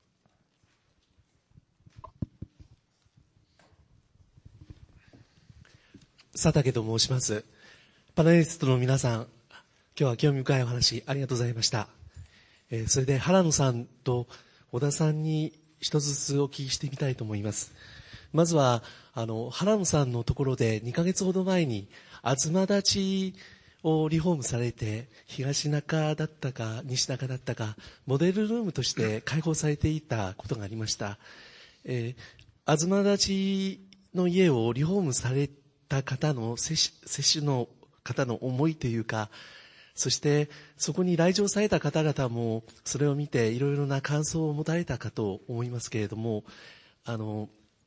S7: 佐竹と申します。パネリストの皆さん、今日は興味深いお話ありがとうございました。えー、それで原野さんと小田さんに一つずつお聞きしてみたいと思います。まずはあの原野さんのところでにかげつほど前にあずまだちをリフォームされて、東中だったか西中だったか、モデルルームとして開放されていたことがありました。えー、東立の家をリフォームされた方の接種の方の思いというか、そしてそこに来場された方々もそれを見ていろいろな感想を持たれたかと思いますけれども、あの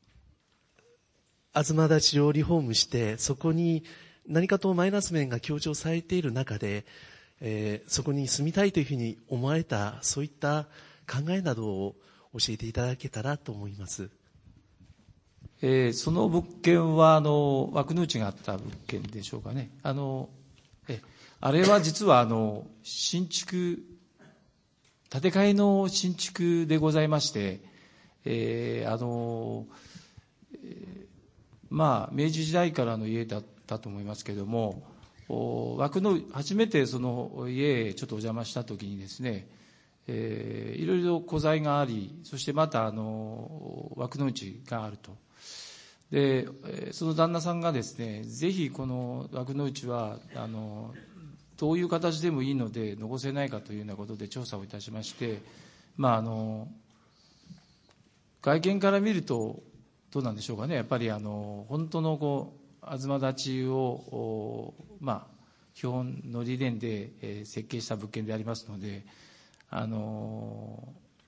S7: 東立をリフォームしてそこに何かとマイナス面が強調されている中で、えー、そこに住みたいというふうに思われたそういった考えなどを教えていただけたらと思います。
S6: えー、その物件はあの枠の内があった物件でしょうかね。あのえあれは実はあの新築建て替えの新築でございまして、えー、あの、えー、まあ明治時代からの家だったと思いますけれども、枠の初めてその家へちょっとお邪魔したときにですね、えー、いろいろ古材があり、そしてまたあの枠の内があると。で、その旦那さんがですね、ぜひこの枠の内はあのどういう形でもいいので残せないかというようなことで調査をいたしまして、まああの外見から見るとどうなんでしょうかね。やっぱりあの本当のこう東立をまあ基本の理念で設計した物件でありますので、あの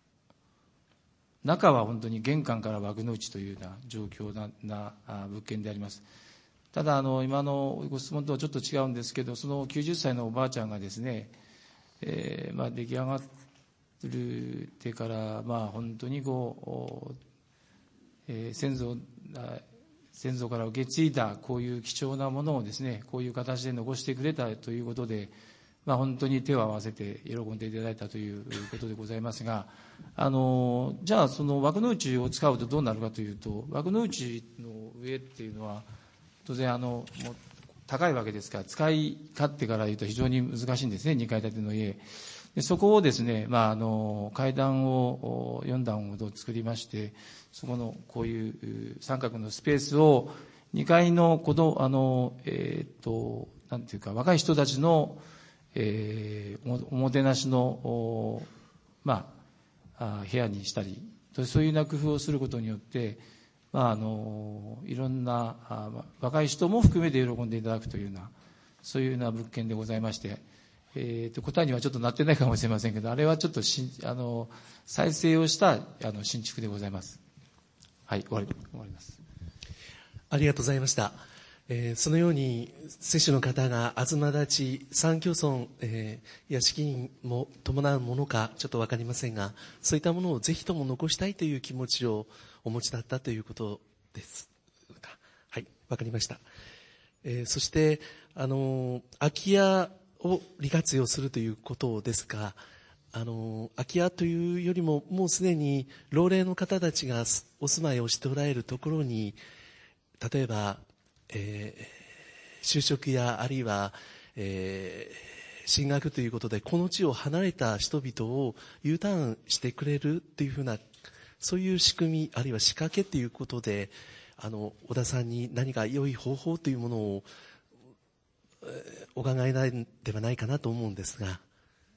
S6: 中は本当に玄関から枠の内というような状況なな物件であります。ただあの今のご質問とはちょっと違うんですけど、そのきゅうじゅっさいのおばあちゃんがですね、えーまあ、出来上がるてからまあ本当にこう、えー、先祖先祖から受け継いだこういう貴重なものをですね、こういう形で残してくれたということで、まあ、本当に手を合わせて喜んでいただいたということでございますが、あのじゃあその枠の内を使うとどうなるかというと、枠の内の上っていうのは当然あのもう高いわけですから、使い勝手から言うと非常に難しいんですね、にかい建ての家で。そこをですね、まあ、あの階段をよん段ほど作りまして、そこのこういう三角のスペースをにかいの子どあの、えー、となんていうか若い人たちのえー、おもてなしの、まあ、部屋にしたり、そういうような工夫をすることによって、まあ、あのいろんなあ若い人も含めて喜んでいただくというような、そういうような物件でございまして、えー、と答えにはちょっとなってないかもしれませんけど、あれはちょっとしあの再生をしたあの新築でございます。はい、終わり、終わります。
S7: ありがとうございました。えー、そのように接種の方が東立三居村、えー、屋敷にも伴うものかちょっと分かりませんが、そういったものをぜひとも残したいという気持ちをお持ちだったということですか。はい、分かりました。えー、そしてあのー、空き家を利活用するということですが、あのー、空き家というよりももうすでに老齢の方たちがお住まいをしておられるところに、例えばえー、就職やあるいは、えー、進学ということでこの地を離れた人々を U ターンしてくれるというふうな、そういう仕組みあるいは仕掛けということで、あの小田さんに何か良い方法というものを、えー、お考えないではないかなと思うんですが。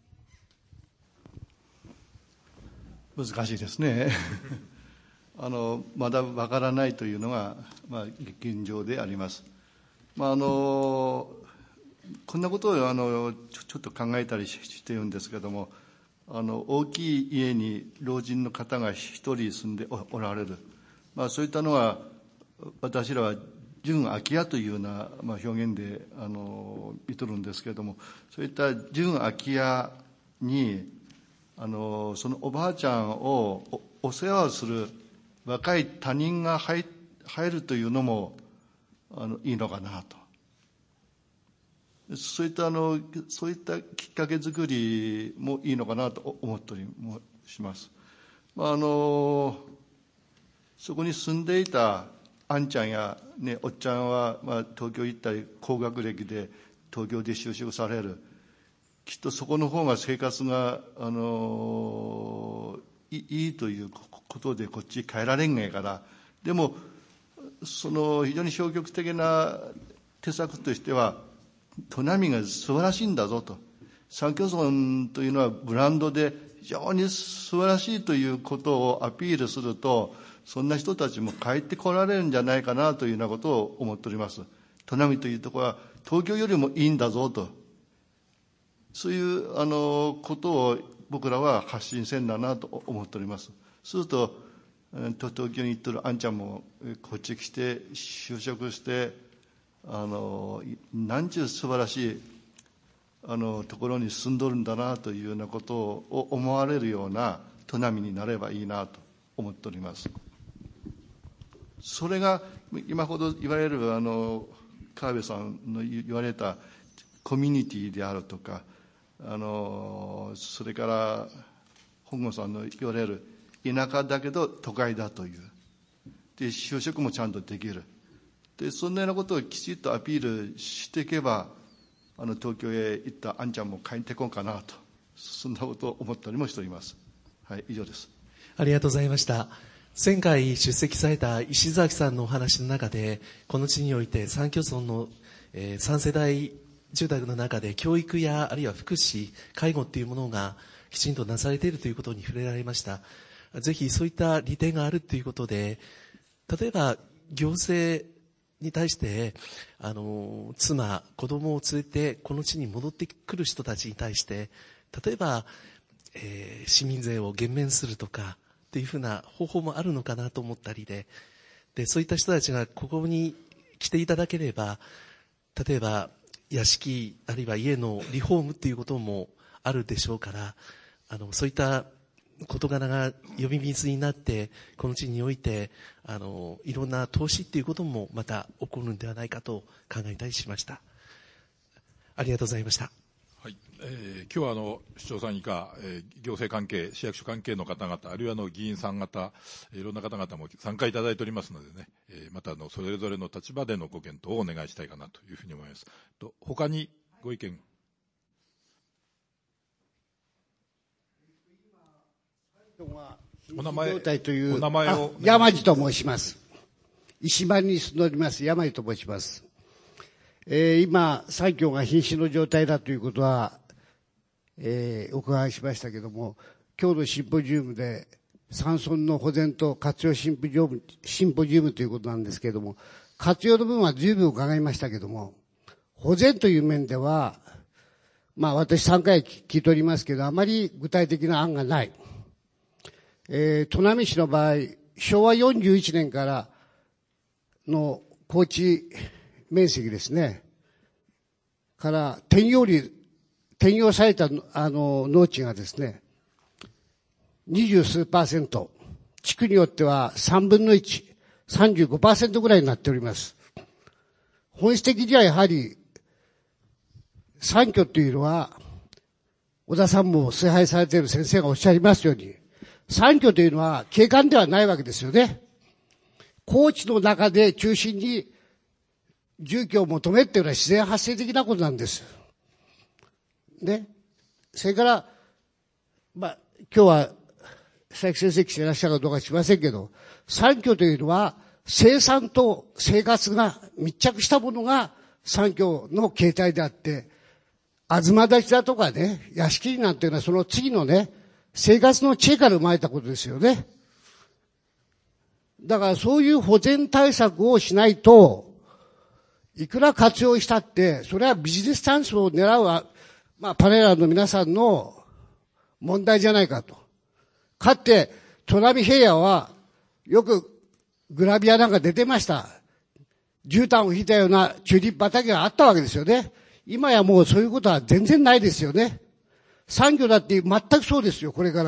S5: 難しいですねあのまだわからないというのが、まあ、現状であります。まあ、あのこんなことをあのちょ、ちょっと考えたりしているんですけども、あの大きい家に老人の方が一人住んでおられる、まあ、そういったのは私らは純空き家というような、まあ、表現であの見とるんですけれども、そういった純空き家にあのそのおばあちゃんを お, お世話をする若い他人が 入, 入るというのもあのいいのかなと、そういったあのそういったきっかけ作りもいいのかなと思ったりもします。まあ、あのそこに住んでいたあんちゃんや、ね、おっちゃんは、まあ、東京行ったり高学歴で東京で就職される、きっとそこの方が生活があのいいということでこっち帰られんねえから、でもその非常に消極的な手策としては砺波が素晴らしいんだぞと。三居村というのはブランドで非常に素晴らしいということをアピールすると、そんな人たちも帰ってこられるんじゃないかなというようなことを思っております。砺波というところは東京よりもいいんだぞと。そういうあのことを僕らは発信せんだなと思っております。そうすると、東京に行ってるあんちゃんもこっち来て就職して、あのなんちゅう素晴らしいあのところに住んどるんだなというようなことを思われるような砺波になればいいなと思っております。それが今ほど言われるあの川辺さんの言われたコミュニティであるとか、あのそれから本郷さんの言われる田舎だけど都会だという、で就職もちゃんとできる、でそんなようなことをきちっとアピールしていけば、あの東京へ行ったあんちゃんも帰ってこんかなと、そんなことを思ったりもしております。はい、以上です。
S7: ありがとうございました。前回出席された石崎さんのお話の中で、この地において三居村の、えー、三世代住宅の中で教育やあるいは福祉、介護というものがきちんとなされているということに触れられました。ぜひそういった利点があるということで、例えば行政に対して、あの、妻、子供を連れてこの地に戻ってくる人たちに対して、例えば、えー、市民税を減免するとか、というふうな方法もあるのかなと思ったりで、で、そういった人たちがここに来ていただければ、例えば、屋敷、あるいは家のリフォームということもあるでしょうから、あの、そういった事柄が呼び水になって、この地において、あの、いろんな投資っていうこともまた起こるんではないかと考えたりしました。ありがとうございました。
S2: はい、えー、今日はあの市長さん以下、えー、行政関係、市役所関係の方々、あるいはあの議員さん方、いろんな方々も参加いただいておりますのでね、えー、またあのそれぞれの立場でのご検討をお願いしたいかなというふうに思います。と他にご意見。
S8: お名前、という
S2: お名前を
S8: 山地と申します。石間に住んでおります山地と申します。えー、今三居が瀕死の状態だということは、えー、お伺いしましたけども、今日のシンポジウムで山村の保全と活用シンポジウム、シンポジウムということなんですけれども、活用の部分は十分伺いましたけども、保全という面では、まあ私さんかい聞いておりますけど、あまり具体的な案がない。えー、砺波市の場合、しょうわよんじゅういちねんからの高地面積ですね。から、転用率、転用されたあの農地がですね、二十数パーセント、地区によっては三分の一、さんじゅうごパーセントぐらいになっております。本質的にはやはり、三居というのは、小田さんも崇拝されている先生がおっしゃいますように、三居というのは景観ではないわけですよね。高地の中で中心に住居を求めるというのは自然発生的なことなんです。ね。それから、まあ、今日は、佐々木先生来ていらっしゃるかどうか知りませんけど、三居というのは生産と生活が密着したものが三居の形態であって、東立ちだとかね、屋敷なんていうのはその次のね、生活の知恵から生まれたことですよね。だからそういう保全対策をしないと、いくら活用したって、それはビジネスチャンスを狙うは、まあパネラーの皆さんの問題じゃないかと。かつて、砺波平野は、よくグラビアなんか出てました。絨毯を引いたようなチューリップ畑があったわけですよね。今やもうそういうことは全然ないですよね。産業だって全くそうですよ、これから。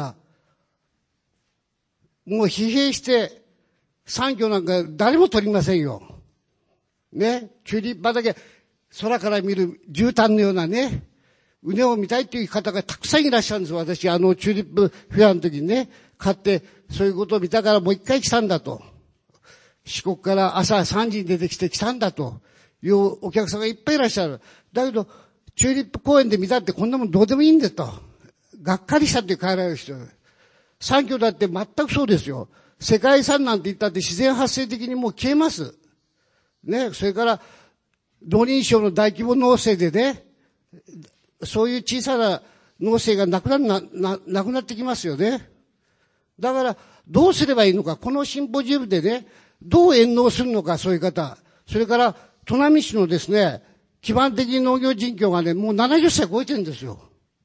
S8: もう疲弊して、産業なんか誰も取りませんよ。ね、チューリップ畑、空から見る絨毯のようなね、うねを見たいという方がたくさんいらっしゃるんです。私、あの、チューリップフェアの時にね、買って、そういうことを見たからもう一回来たんだと。四国から朝さんじに出てきて来たんだというお客さんがいっぱいいらっしゃる。だけど、チューリップ公園で見たってこんなもんどうでもいいんですと。がっかりしたって帰られる人。産業だって全くそうですよ。世界遺産なんて言ったって自然発生的にもう消えます。ね、それから、 農林省の大規模農政でね、そういう小さな農政がなくなるな、な、なくなってきますよね。だから、どうすればいいのか、このシンポジウムでね、どう援農するのか、そういう方。それから、砺波市のですね、基盤的農業人口がね、もうななじゅっさい超えてるんですよ。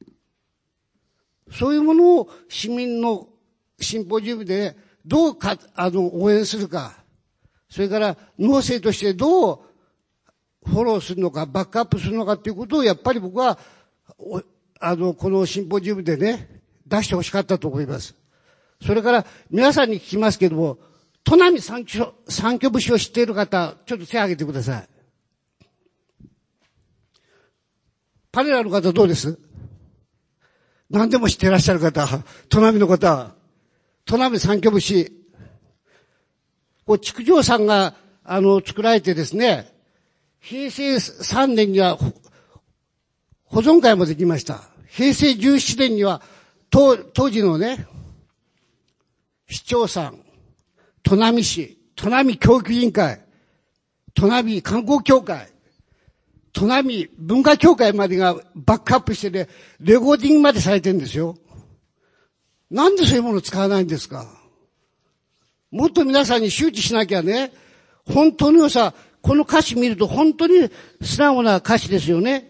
S8: そういうものを市民のシンポジウムで、どうか、あの、応援するか。それから、農政としてどうフォローするのか、バックアップするのかということを、やっぱり僕は、あの、このシンポジウムでね、出してほしかったと思います。それから、皆さんに聞きますけども、砺波三居、三居節を知っている方、ちょっと手を挙げてください。パネラーの方どうです？何でも知っていらっしゃる方、砺波の方、砺波三居節。こう、築城さんが、あの、作られてですね、平成さんねんには、保存会もできました。平成じゅうななねんには、当、当時のね、市長さん、砺波市、砺波教育委員会、砺波観光協会、砺波文化協会までがバックアップしてね、レコーディングまでされてるんですよ。なんでそういうものを使わないんですか？もっと皆さんに周知しなきゃね、本当の良さ、この歌詞見ると本当に素直な歌詞ですよね。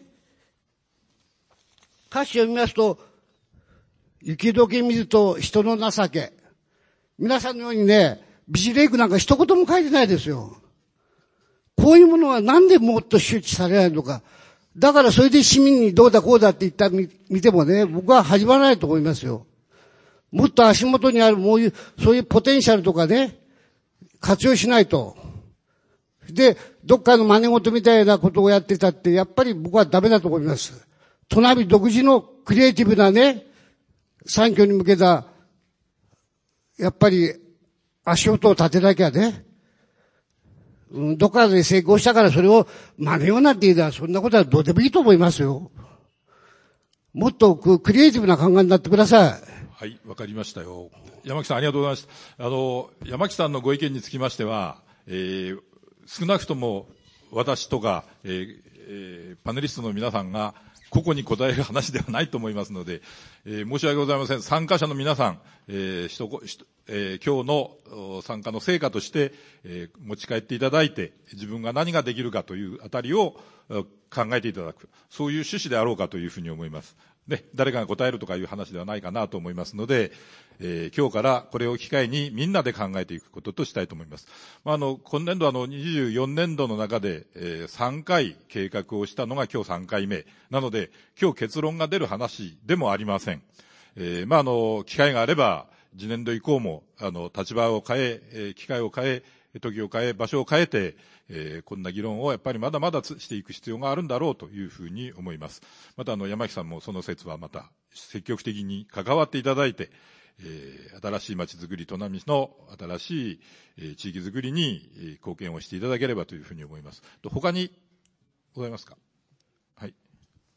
S8: 歌詞を見ますと、雪解け水と人の情け。皆さんのようにね、美辞麗句なんか一言も書いてないですよ。こういうものはなんでもっと周知されないのか。だからそれで市民にどうだこうだって言った見てもね、僕は始まらないと思いますよ。もっと足元にあるもういう、そういうポテンシャルとかね、活用しないと。で、どっかの真似事みたいなことをやってたって、やっぱり僕はダメだと思います。砺波独自のクリエイティブなね、産業に向けた、やっぱり足音を立てなきゃね、うん、どっかで成功したからそれを真似ようなんて言うのは、そんなことはどうでもいいと思いますよ。もっとクリエイティブな考えになってください。
S2: はい、わかりましたよ。山木さんありがとうございました。あの、山木さんのご意見につきましては、えー、少なくとも私とか、えーえー、パネリストの皆さんが個々に答える話ではないと思いますので、えー、申し訳ございません。参加者の皆さん、えーひとひとえー、今日の参加の成果として、えー、持ち帰っていただいて、自分が何ができるかというあたりを考えていただく。そういう趣旨であろうかというふうに思います。ね、誰かが答えるとかいう話ではないかなと思いますので、えー、今日からこれを機会にみんなで考えていくこととしたいと思います。まあ、あの、今年度あの、にじゅうよねんどの中で、えー、さんかい計画をしたのが今日さんかいめ。なので、今日結論が出る話でもありません。えー、まあ、あの、機会があれば、次年度以降も、あの、立場を変え、えー、機会を変え、時を変え、場所を変えて、えー、こんな議論をやっぱりまだまだしていく必要があるんだろうというふうに思います。またあの山木さんもその説はまた積極的に関わっていただいて、えー、新しい町づくり、砺波市の新しい、えー、地域づくりに、えー、貢献をしていただければというふうに思います。と他にございますか？はい。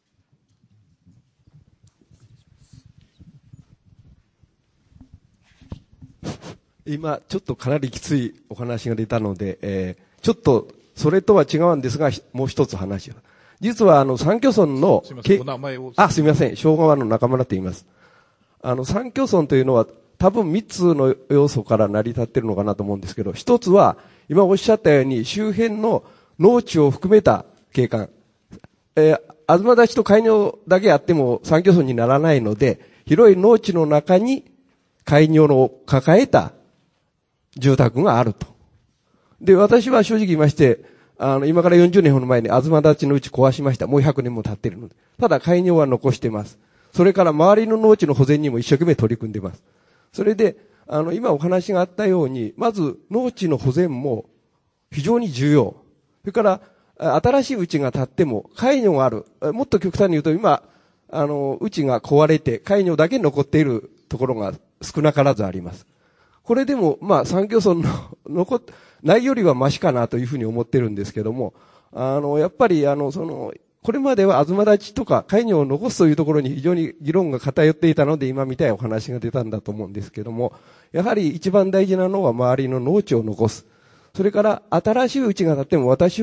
S9: 今ちょっとかなりきついお話が出たので、えー、ちょっとそれとは違うんですが、もう一つ話を。実はあの三居村の、
S2: すみません、お名前を。
S9: あ、すみません、庄川の中村と言います。あの三居村というのは多分三つの要素から成り立っているのかなと思うんですけど、一つは今おっしゃったように周辺の農地を含めた景観。えー、東立と海尿だけあっても三居村にならないので、広い農地の中に海尿を抱えた住宅があると。で、私は正直言いまして、あの、今からよんじゅうねんほど前に東立のうち壊しました。もうひゃくねんも経っているので。ただ、海尿は残しています。それから周りの農地の保全にも一生懸命取り組んでいます。それで、あの、今お話があったように、まず農地の保全も非常に重要。それから、新しい家が建っても海尿がある。もっと極端に言うと今、あの、家が壊れて海尿だけ残っているところが少なからずあります。これでも、まあ、三居村の残っ、ないよりはマシかなというふうに思ってるんですけども、あの、やっぱり、あの、その、これまでは東立とか海尿を残すというところに非常に議論が偏っていたので、今みたいなお話が出たんだと思うんですけども、やはり一番大事なのは周りの農地を残す。それから、新しい家が建っても私は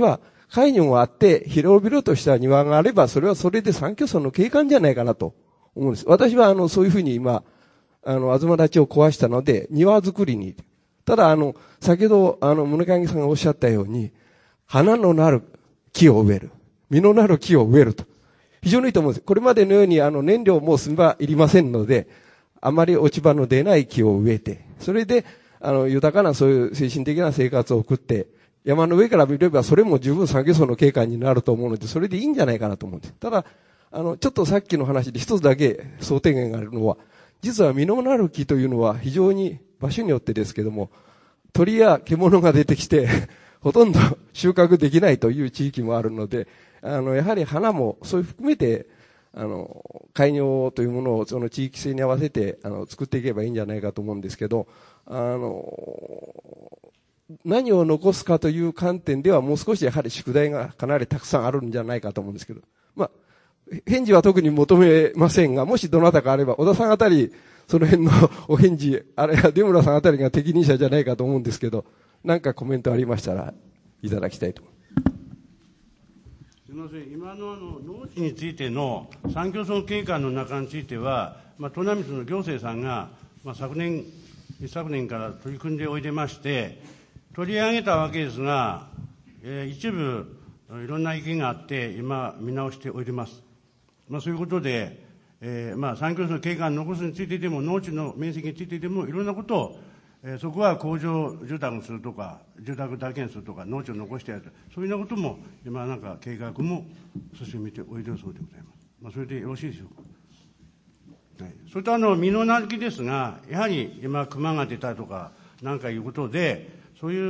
S9: 海女があって、広々とした庭があれば、それはそれで三居村の景観じゃないかなと思うんです。私は、あの、そういうふうに今、あの、東立を壊したので、庭作りに。ただ、あの、先ほど、あの、宗影さんがおっしゃったように、花のなる木を植える。実のなる木を植えると。非常にいいと思うんです。これまでのように、あの、燃料も住み場いりませんので、あまり落ち葉の出ない木を植えて、それで、あの、豊かなそういう精神的な生活を送って、山の上から見ればそれも十分産業層の景観になると思うので、それでいいんじゃないかなと思うんです。ただ、あの、ちょっとさっきの話で一つだけ想定源があるのは、実は実のなる木というのは非常に場所によってですけども、鳥や獣が出てきて、ほとんど収穫できないという地域もあるので、あの、やはり花もそういう含めて、あの、開業というものをその地域性に合わせて、あの、作っていけばいいんじゃないかと思うんですけど、あの、何を残すかという観点ではもう少しやはり宿題がかなりたくさんあるんじゃないかと思うんですけど、まあ、返事は特に求めませんが、もしどなたかあれば、小田さんあたり、その辺のお返事、あれは出村さんあたりが適任者じゃないかと思うんですけど、何かコメントありましたらいただきたいと思います。
S4: すみません、今のあの農地についての産業村景観の中については、まあ、砺波町の行政さんが、まあ、昨年、一昨年から取り組んでおいでまして、取り上げたわけですが、えー、一部、いろんな意見があって、今、見直しておいでます。まあ、そういうことで、えーまあ、産業村の景観の残すについてでも、農地の面積についてでも、いろんなことを、えー、そこは工場住宅にするとか、住宅だけにするとか、農地を残してやると、そういうようなことも、今、なんか計画も進めておいでるそうでございます。まあ、それでよろしいでしょうか。はい、それとあの、実のなる木ですが、やはり今、熊が出たとか、なんかいうことで、そういう、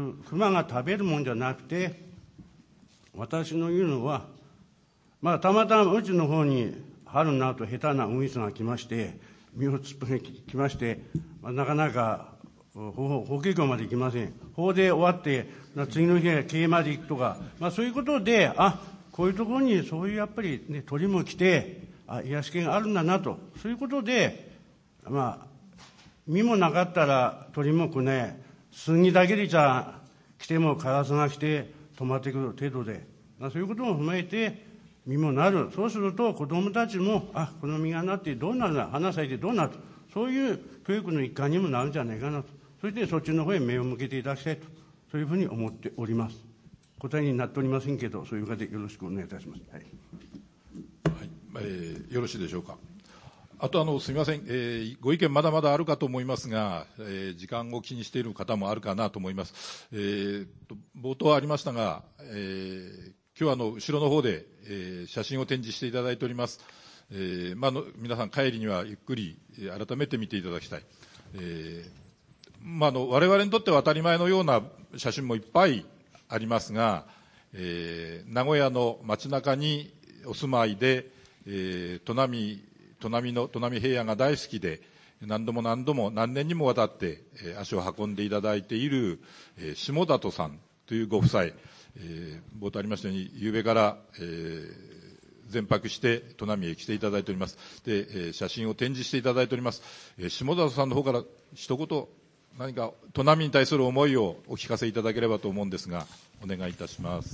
S4: う熊が食べるもんじゃなくて、私の言うのは、まあ、たまたまうちの方に春になると下手なウイルスが来まして、実をつっぷり来まして、まあ、なかなか法稽古まで行きません。法で終わって、次の日は経営まで行くとか、まあ、そういうことで、あ、こういうところにそういうやっぱり、ね、鳥も来て、あ、癒し系があるんだなと、そういうことで、まあ、実もなかったら鳥も来ない、杉だけでじゃ来てもカラスが来て止まってくる程度で、まあ、そういうことも踏まえて、実もなる。そうすると子どもたちも、あ、この実がなってどうなるな、花咲いてどうなると、そういう教育の一環にもなるんじゃないかなと。それでそっちの方へ目を向けていただきたいと、そういうふうに思っております。答えになっておりませんけど、そういう方でよろしくお願いいたします。はい。
S2: はい、えー、よろしいでしょうか。あとあの、すみません、えー、ご意見まだまだあるかと思いますが、えー、時間を気にしている方もあるかなと思います。えー、冒頭ありましたが、えー今日はあの後ろの方で、えー、写真を展示していただいております。えーまあ、の皆さん帰りにはゆっくり、えー、改めて見ていただきたい。えーまあ、あの我々にとっては当たり前のような写真もいっぱいありますが、えー、名古屋の街中にお住まいで、えー、砺波砺波の砺波平野が大好きで何度も何度も何年にもわたって、えー、足を運んでいただいている、えー、下里さんというご夫妻、えー、冒頭ありましたように、夕べから、えー、全泊して砺波へ来ていただいております。で、えー、写真を展示していただいております。えー、下里さんの方から一言、何か砺波に対する思いをお聞かせいただければと思うんですが、お願いいたします。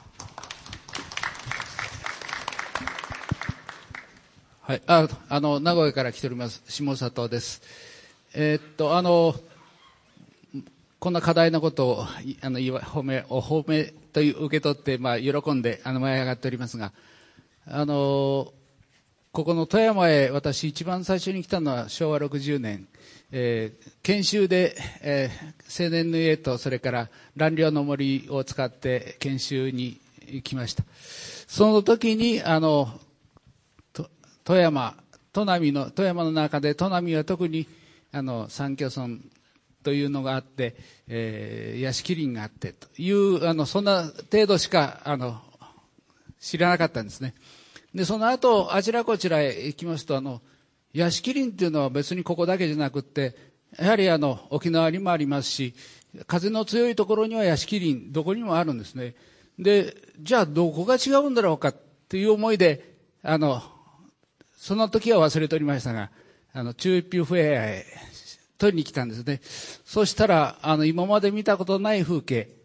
S10: はい、あ、あの、名古屋から来ております、下里です。えー、っと、あの、こんな課題のことをあの褒めお褒めという受け取って、まあ、喜んであの舞い上がっておりますが、あのここの富山へ私一番最初に来たのはしょうわろくじゅうねん、えー、研修で、えー、青年の家とそれから蘭陵の森を使って研修に来ました。その時にあの富山砺波の富山の中で砺波は特にあの三居村というのがあって、えー、屋敷林があってというあのそんな程度しかあの知らなかったんですね。でその後あちらこちらへ行きますと、あの屋敷林っていうのは別にここだけじゃなくって、やはりあの沖縄にもありますし、風の強いところには屋敷林どこにもあるんですね。でじゃあどこが違うんだろうかという思いで、あのその時は忘れておりましたが、あの中一フェアへ取りに来たんですね。そしたらあの今まで見たことない風景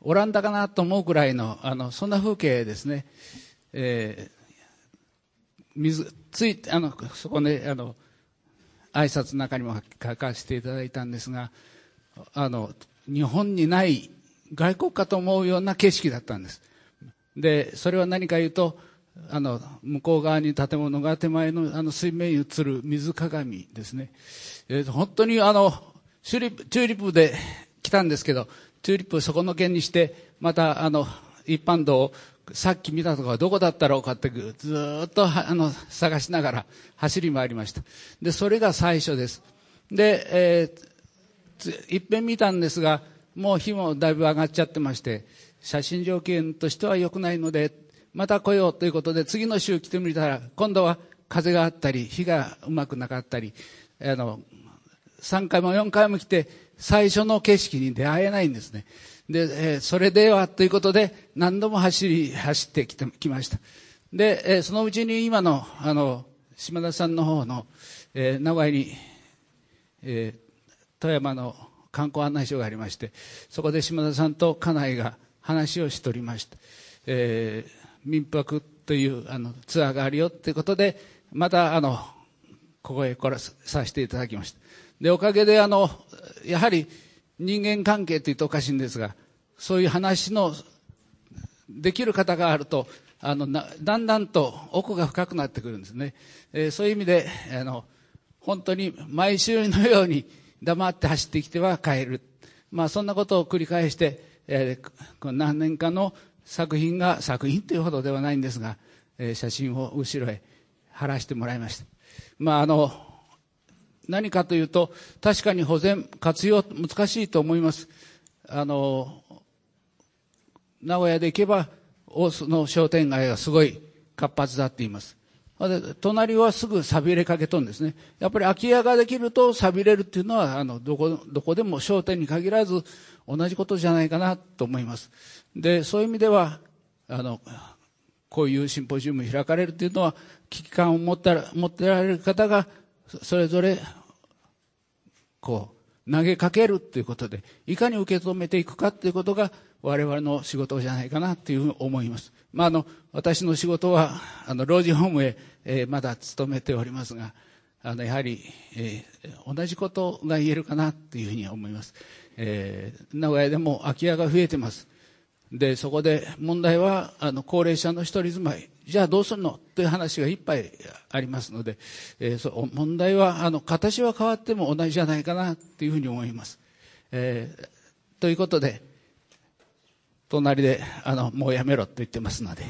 S10: オランダかなと思うくらいの、あの、そんな風景ですね。えー、水、ついて、あの、そこで、あの、挨拶の中にも書かせていただいたんですが、あの、日本にない外国かと思うような景色だったんです。で、それは何か言うと、あの、向こう側に建物が手前のあの水面に映る水鏡ですね。えー、本当にあの、チューリップ、チューリップで来たんですけど、チューリップそこのけにして、またあの、一般道をさっき見たところはどこだったろうかってずーっとあの探しながら走り回りました。で、それが最初です。で、えー、いっぺん見たんですが、もう日もだいぶ上がっちゃってまして、写真条件としては良くないので、また来ようということで、次の週来てみたら、今度は風があったり、日がうまくなかったり、あの、さんかいもよんかいも来て、最初の景色に出会えないんですね。で、えー、それではということで、何度も走り、走ってきて、きました。で、えー、そのうちに今の、あの、島田さんの方の、えー、名古屋に、えー、富山の観光案内所がありまして、そこで島田さんと家内が話をしておりました。えー、民泊というあのツアーがあるよということで、またあの、ここへ来らさせていただきました。で、おかげであの、やはり人間関係というとおかしいんですが、そういう話のできる方があると、あの、なだんだんと奥が深くなってくるんですね。えー、そういう意味で、あの、本当に毎週のように黙って走ってきては帰る。まあそんなことを繰り返して、えー、何年かの作品が、作品というほどではないんですが、えー、写真を後ろへ貼らせてもらいました。まああの、何かというと、確かに保全、活用難しいと思います。あの、名古屋で行けば、大須の商店街がすごい活発だって言います。で、隣はすぐ錆びれかけとんですね。やっぱり空き家ができると錆びれるっていうのは、あの、どこ、どこでも商店に限らず同じことじゃないかなと思います。で、そういう意味では、あの、こういうシンポジウム開かれるっていうのは、危機感を持ったら、持ってられる方が、それぞれ、こう、投げかけるということで、いかに受け止めていくかということが、我々の仕事じゃないかなというふうに思います。まあ、あの、私の仕事は、あの、老人ホームへ、えー、まだ勤めておりますが、あの、やはり、えー、同じことが言えるかなというふうに思います。えー、名古屋でも空き家が増えてます。で、そこで問題は、あの、高齢者の一人住まい。じゃあどうするのという話がいっぱいありますので、えー、そ問題は、あの、形は変わっても同じじゃないかなというふうに思います。えー、ということで、隣で、あの、もうやめろと言ってますので。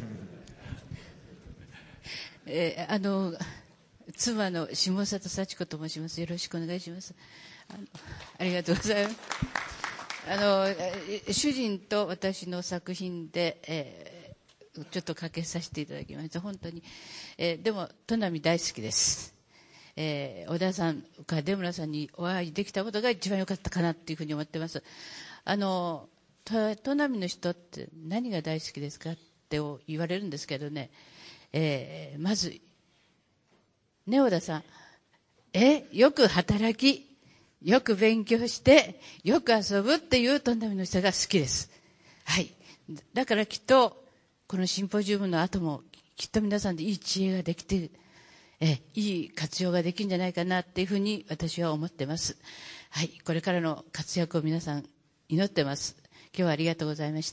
S11: えー、あの、妻の下里幸子と申します。よろしくお願いします。あの、ありがとうございます。あの、主人と私の作品で、えー、ちょっとかけさせていただきました。本当に。えー、でも、砺波大好きです。えー、小田さんか出村さんにお会いできたことが一番良かったかなっていうふうに思ってます。あの、砺波の人って何が大好きですかって言われるんですけどね、えー、まず、ね、小田さん、え、よく働き、よく勉強して、よく遊ぶっていう砺波の人が好きです。はい。だからきっと、このシンポジウムの後も、きっと皆さんでいい知恵ができて、え、いい活用ができるんじゃないかなっていうふうに私は思ってます。はい。これからの活躍を皆さん祈ってます。今日はありがとうございました。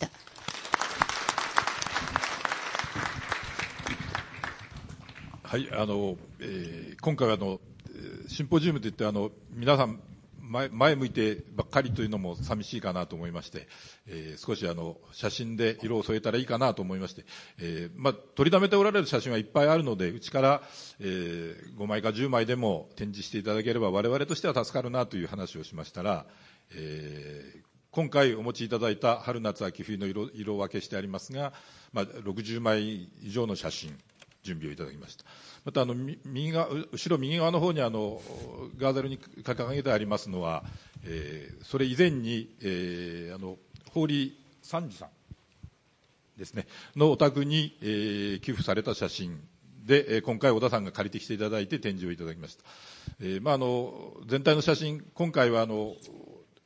S2: はい、あの、えー、今回はあのシンポジウムといってあの皆さん前、前向いてばっかりというのも寂しいかなと思いまして、えー、少しあの写真で色を添えたらいいかなと思いまして、えーまあ、取りためておられる写真はいっぱいあるので、うちから、えー、ごまいかじゅうまいでも展示していただければ我々としては助かるなという話をしましたら、えー、今回お持ちいただいた春夏秋冬の 色, 色分けしてありますが、まあ、ろくじゅうまい以上の写真準備をいただきました。またあの右側後ろ右側の方にあのガーゼルに掲げてありますのは、えー、それ以前に、えー、あの堀三次さんですねのお宅に、えー、寄付された写真で、えー、今回小田さんが借りてきていただいて展示をいただきました。えーまあ、あの全体の写真今回はあの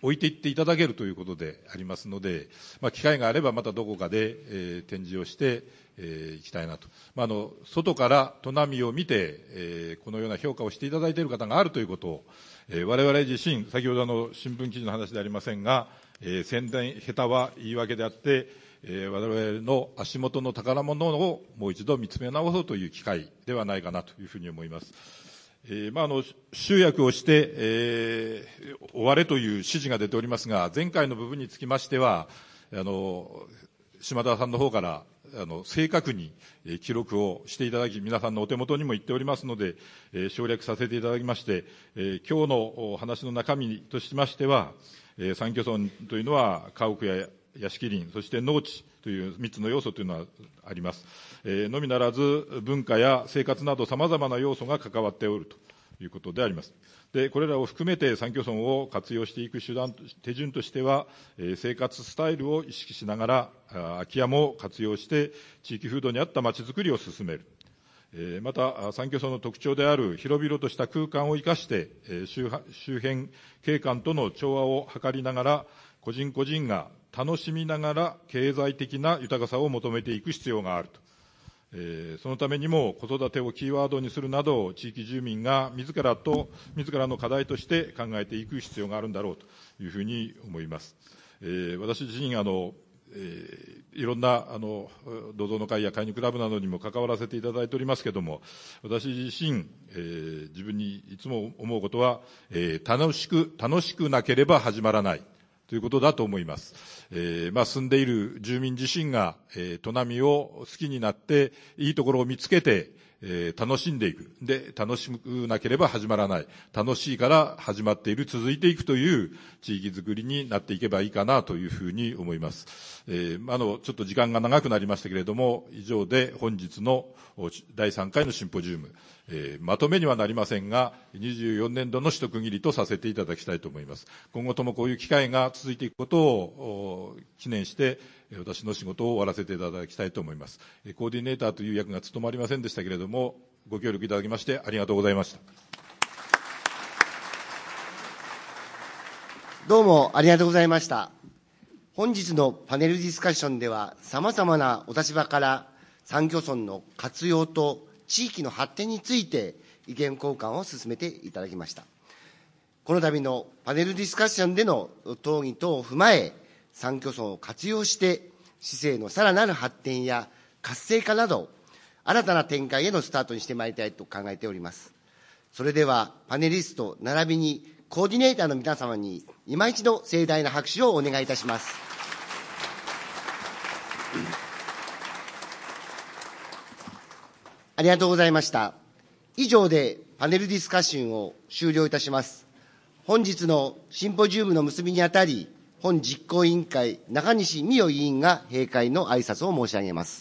S2: 置いていっていただけるということでありますので、まあ、機会があればまたどこかで、えー、展示をしてい、えー、きたいなと。まあ、あの外から砺波を見て、えー、このような評価をしていただいている方があるということを、えー、我々自身、先ほどの新聞記事の話ではありませんが、えー、宣伝下手は言い訳であって、えー、我々の足元の宝物をもう一度見つめ直そうという機会ではないかなというふうに思います。えーまあ、あの集約をして、えー、終われという指示が出ておりますが、前回の部分につきましては、あの島田さんの方からあの正確に記録をしていただき、皆さんのお手元にも言っておりますので、えー、省略させていただきまして、えー、今日の話の中身としましては、えー、三居村というのは家屋や屋敷林、そして農地というみっつの要素というのはあります。えー、のみならず文化や生活など様々な要素が関わっておるということであります。で、これらを含めて三居村を活用していく手段、手順としては、えー、生活スタイルを意識しながら、空き家も活用して地域風土に合った街づくりを進める。えー、また、三居村の特徴である広々とした空間を生かして、えー、周, 周辺景観との調和を図りながら、個人個人が楽しみながら経済的な豊かさを求めていく必要があると。えー、そのためにも子育てをキーワードにするなど、地域住民が自らと、自らの課題として考えていく必要があるんだろうというふうに思います。えー、私自身、あの、えー、いろんな、あの、土蔵の会や会員クラブなどにも関わらせていただいておりますけれども、私自身、えー、自分にいつも思うことは、えー、楽しく、楽しくなければ始まらない。ということだと思います。えー、まあ住んでいる住民自身が、えー、砺波を好きになって、いいところを見つけて、えー、楽しんでいく。で、楽しくなければ始まらない。楽しいから始まっている、続いていくという地域づくりになっていけばいいかなというふうに思います。えー、あの、ちょっと時間が長くなりましたけれども、以上で本日のだいさんかいのシンポジウム、えー、まとめにはなりませんが、にじゅうよねんどの一区切りとさせていただきたいと思います。今後ともこういう機会が続いていくことを記念して、私の仕事を終わらせていただきたいと思います。コーディネーターという役が務まりませんでしたけれども、ご協力いただきましてありがとうございました。
S12: どうもありがとうございました。本日のパネルディスカッションでは、様々なお立場から三居村の活用と地域の発展について意見交換を進めていただきました。この度のパネルディスカッションでの討議等を踏まえ、三居村を活用して市政のさらなる発展や活性化など新たな展開へのスタートにしてまいりたいと考えております。それではパネリスト並びにコーディネーターの皆様に今一度盛大な拍手をお願いいたします。ありがとうございました。以上でパネルディスカッションを終了いたします。本日のシンポジウムの結びにあたり、本実行委員会中西美代委員が閉会の挨拶を申し上げます。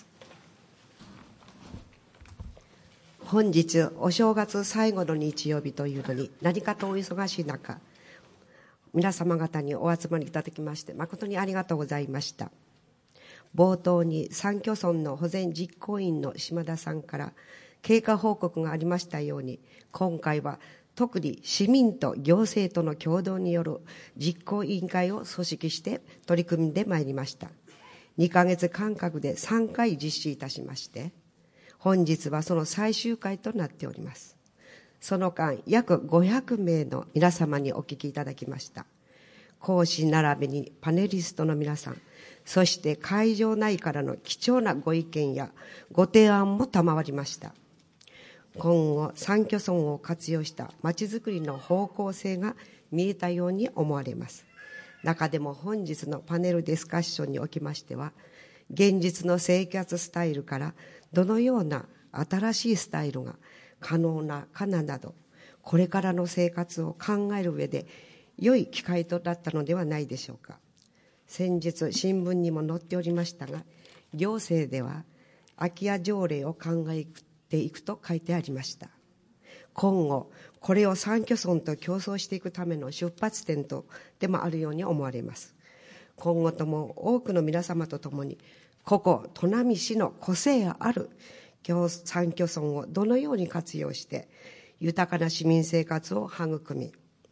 S13: 本日お正月最後の日曜日というのに何かとお忙しい中、皆様方にお集まりいただきまして誠にありがとうございました。冒頭に三居村の保全実行委員の島田さんから経過報告がありましたように、今回は特に市民と行政との共同による実行委員会を組織して取り組んでまいりました。にかげつ間隔でさんかい実施いたしまして、本日はその最終回となっております。その間、約ごひゃくめいの皆様にお聞きいただきました。講師並びにパネリストの皆さん、そして会場内からの貴重なご意見やご提案も賜りました。今後、三居村を活用したまちづくりの方向性が見えたように思われます。中でも本日のパネルディスカッションにおきましては、現実の生活スタイルからどのような新しいスタイルが可能なかななど、これからの生活を考える上で良い機会となったのではないでしょうか。先日新聞にも載っておりましたが、行政では空き家条例を考えていくと書いてありました。今後これを三居村と競争していくための出発点とでもあるように思われます。今後とも多くの皆様と共に、ここ砺波市の個性ある三居村をどのように活用して豊かな市民生活を育み、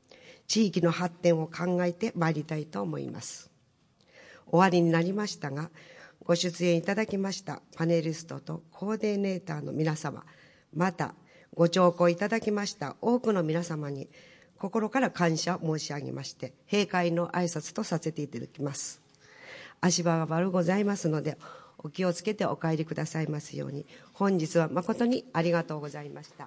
S13: 地域の発展を考えてまいりたいと思います。終わりになりましたが、ご出演いただきましたパネリストとコーディネーターの皆様、またご聴講いただきました多くの皆様に心から感謝申し上げまして、閉会の挨拶とさせていただきます。足場が悪ございますので、お気をつけてお帰りくださいますように、本日は誠にありがとうございました。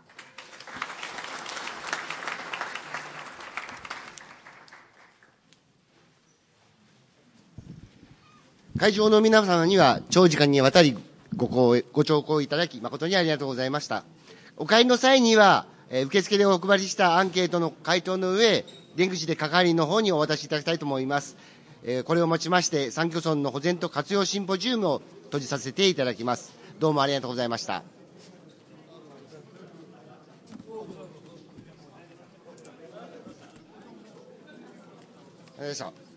S12: 会場の皆様には長時間にわたりご講ご聴講いただき誠にありがとうございました。お帰りの際には、えー、受付でお配りしたアンケートの回答の上、出口で係の方にお渡しいただきたいと思います。えー、これをもちまして三漁村の保全と活用シンポジウムを閉じさせていただきます。どうもありがとうございました。ありがとうございました。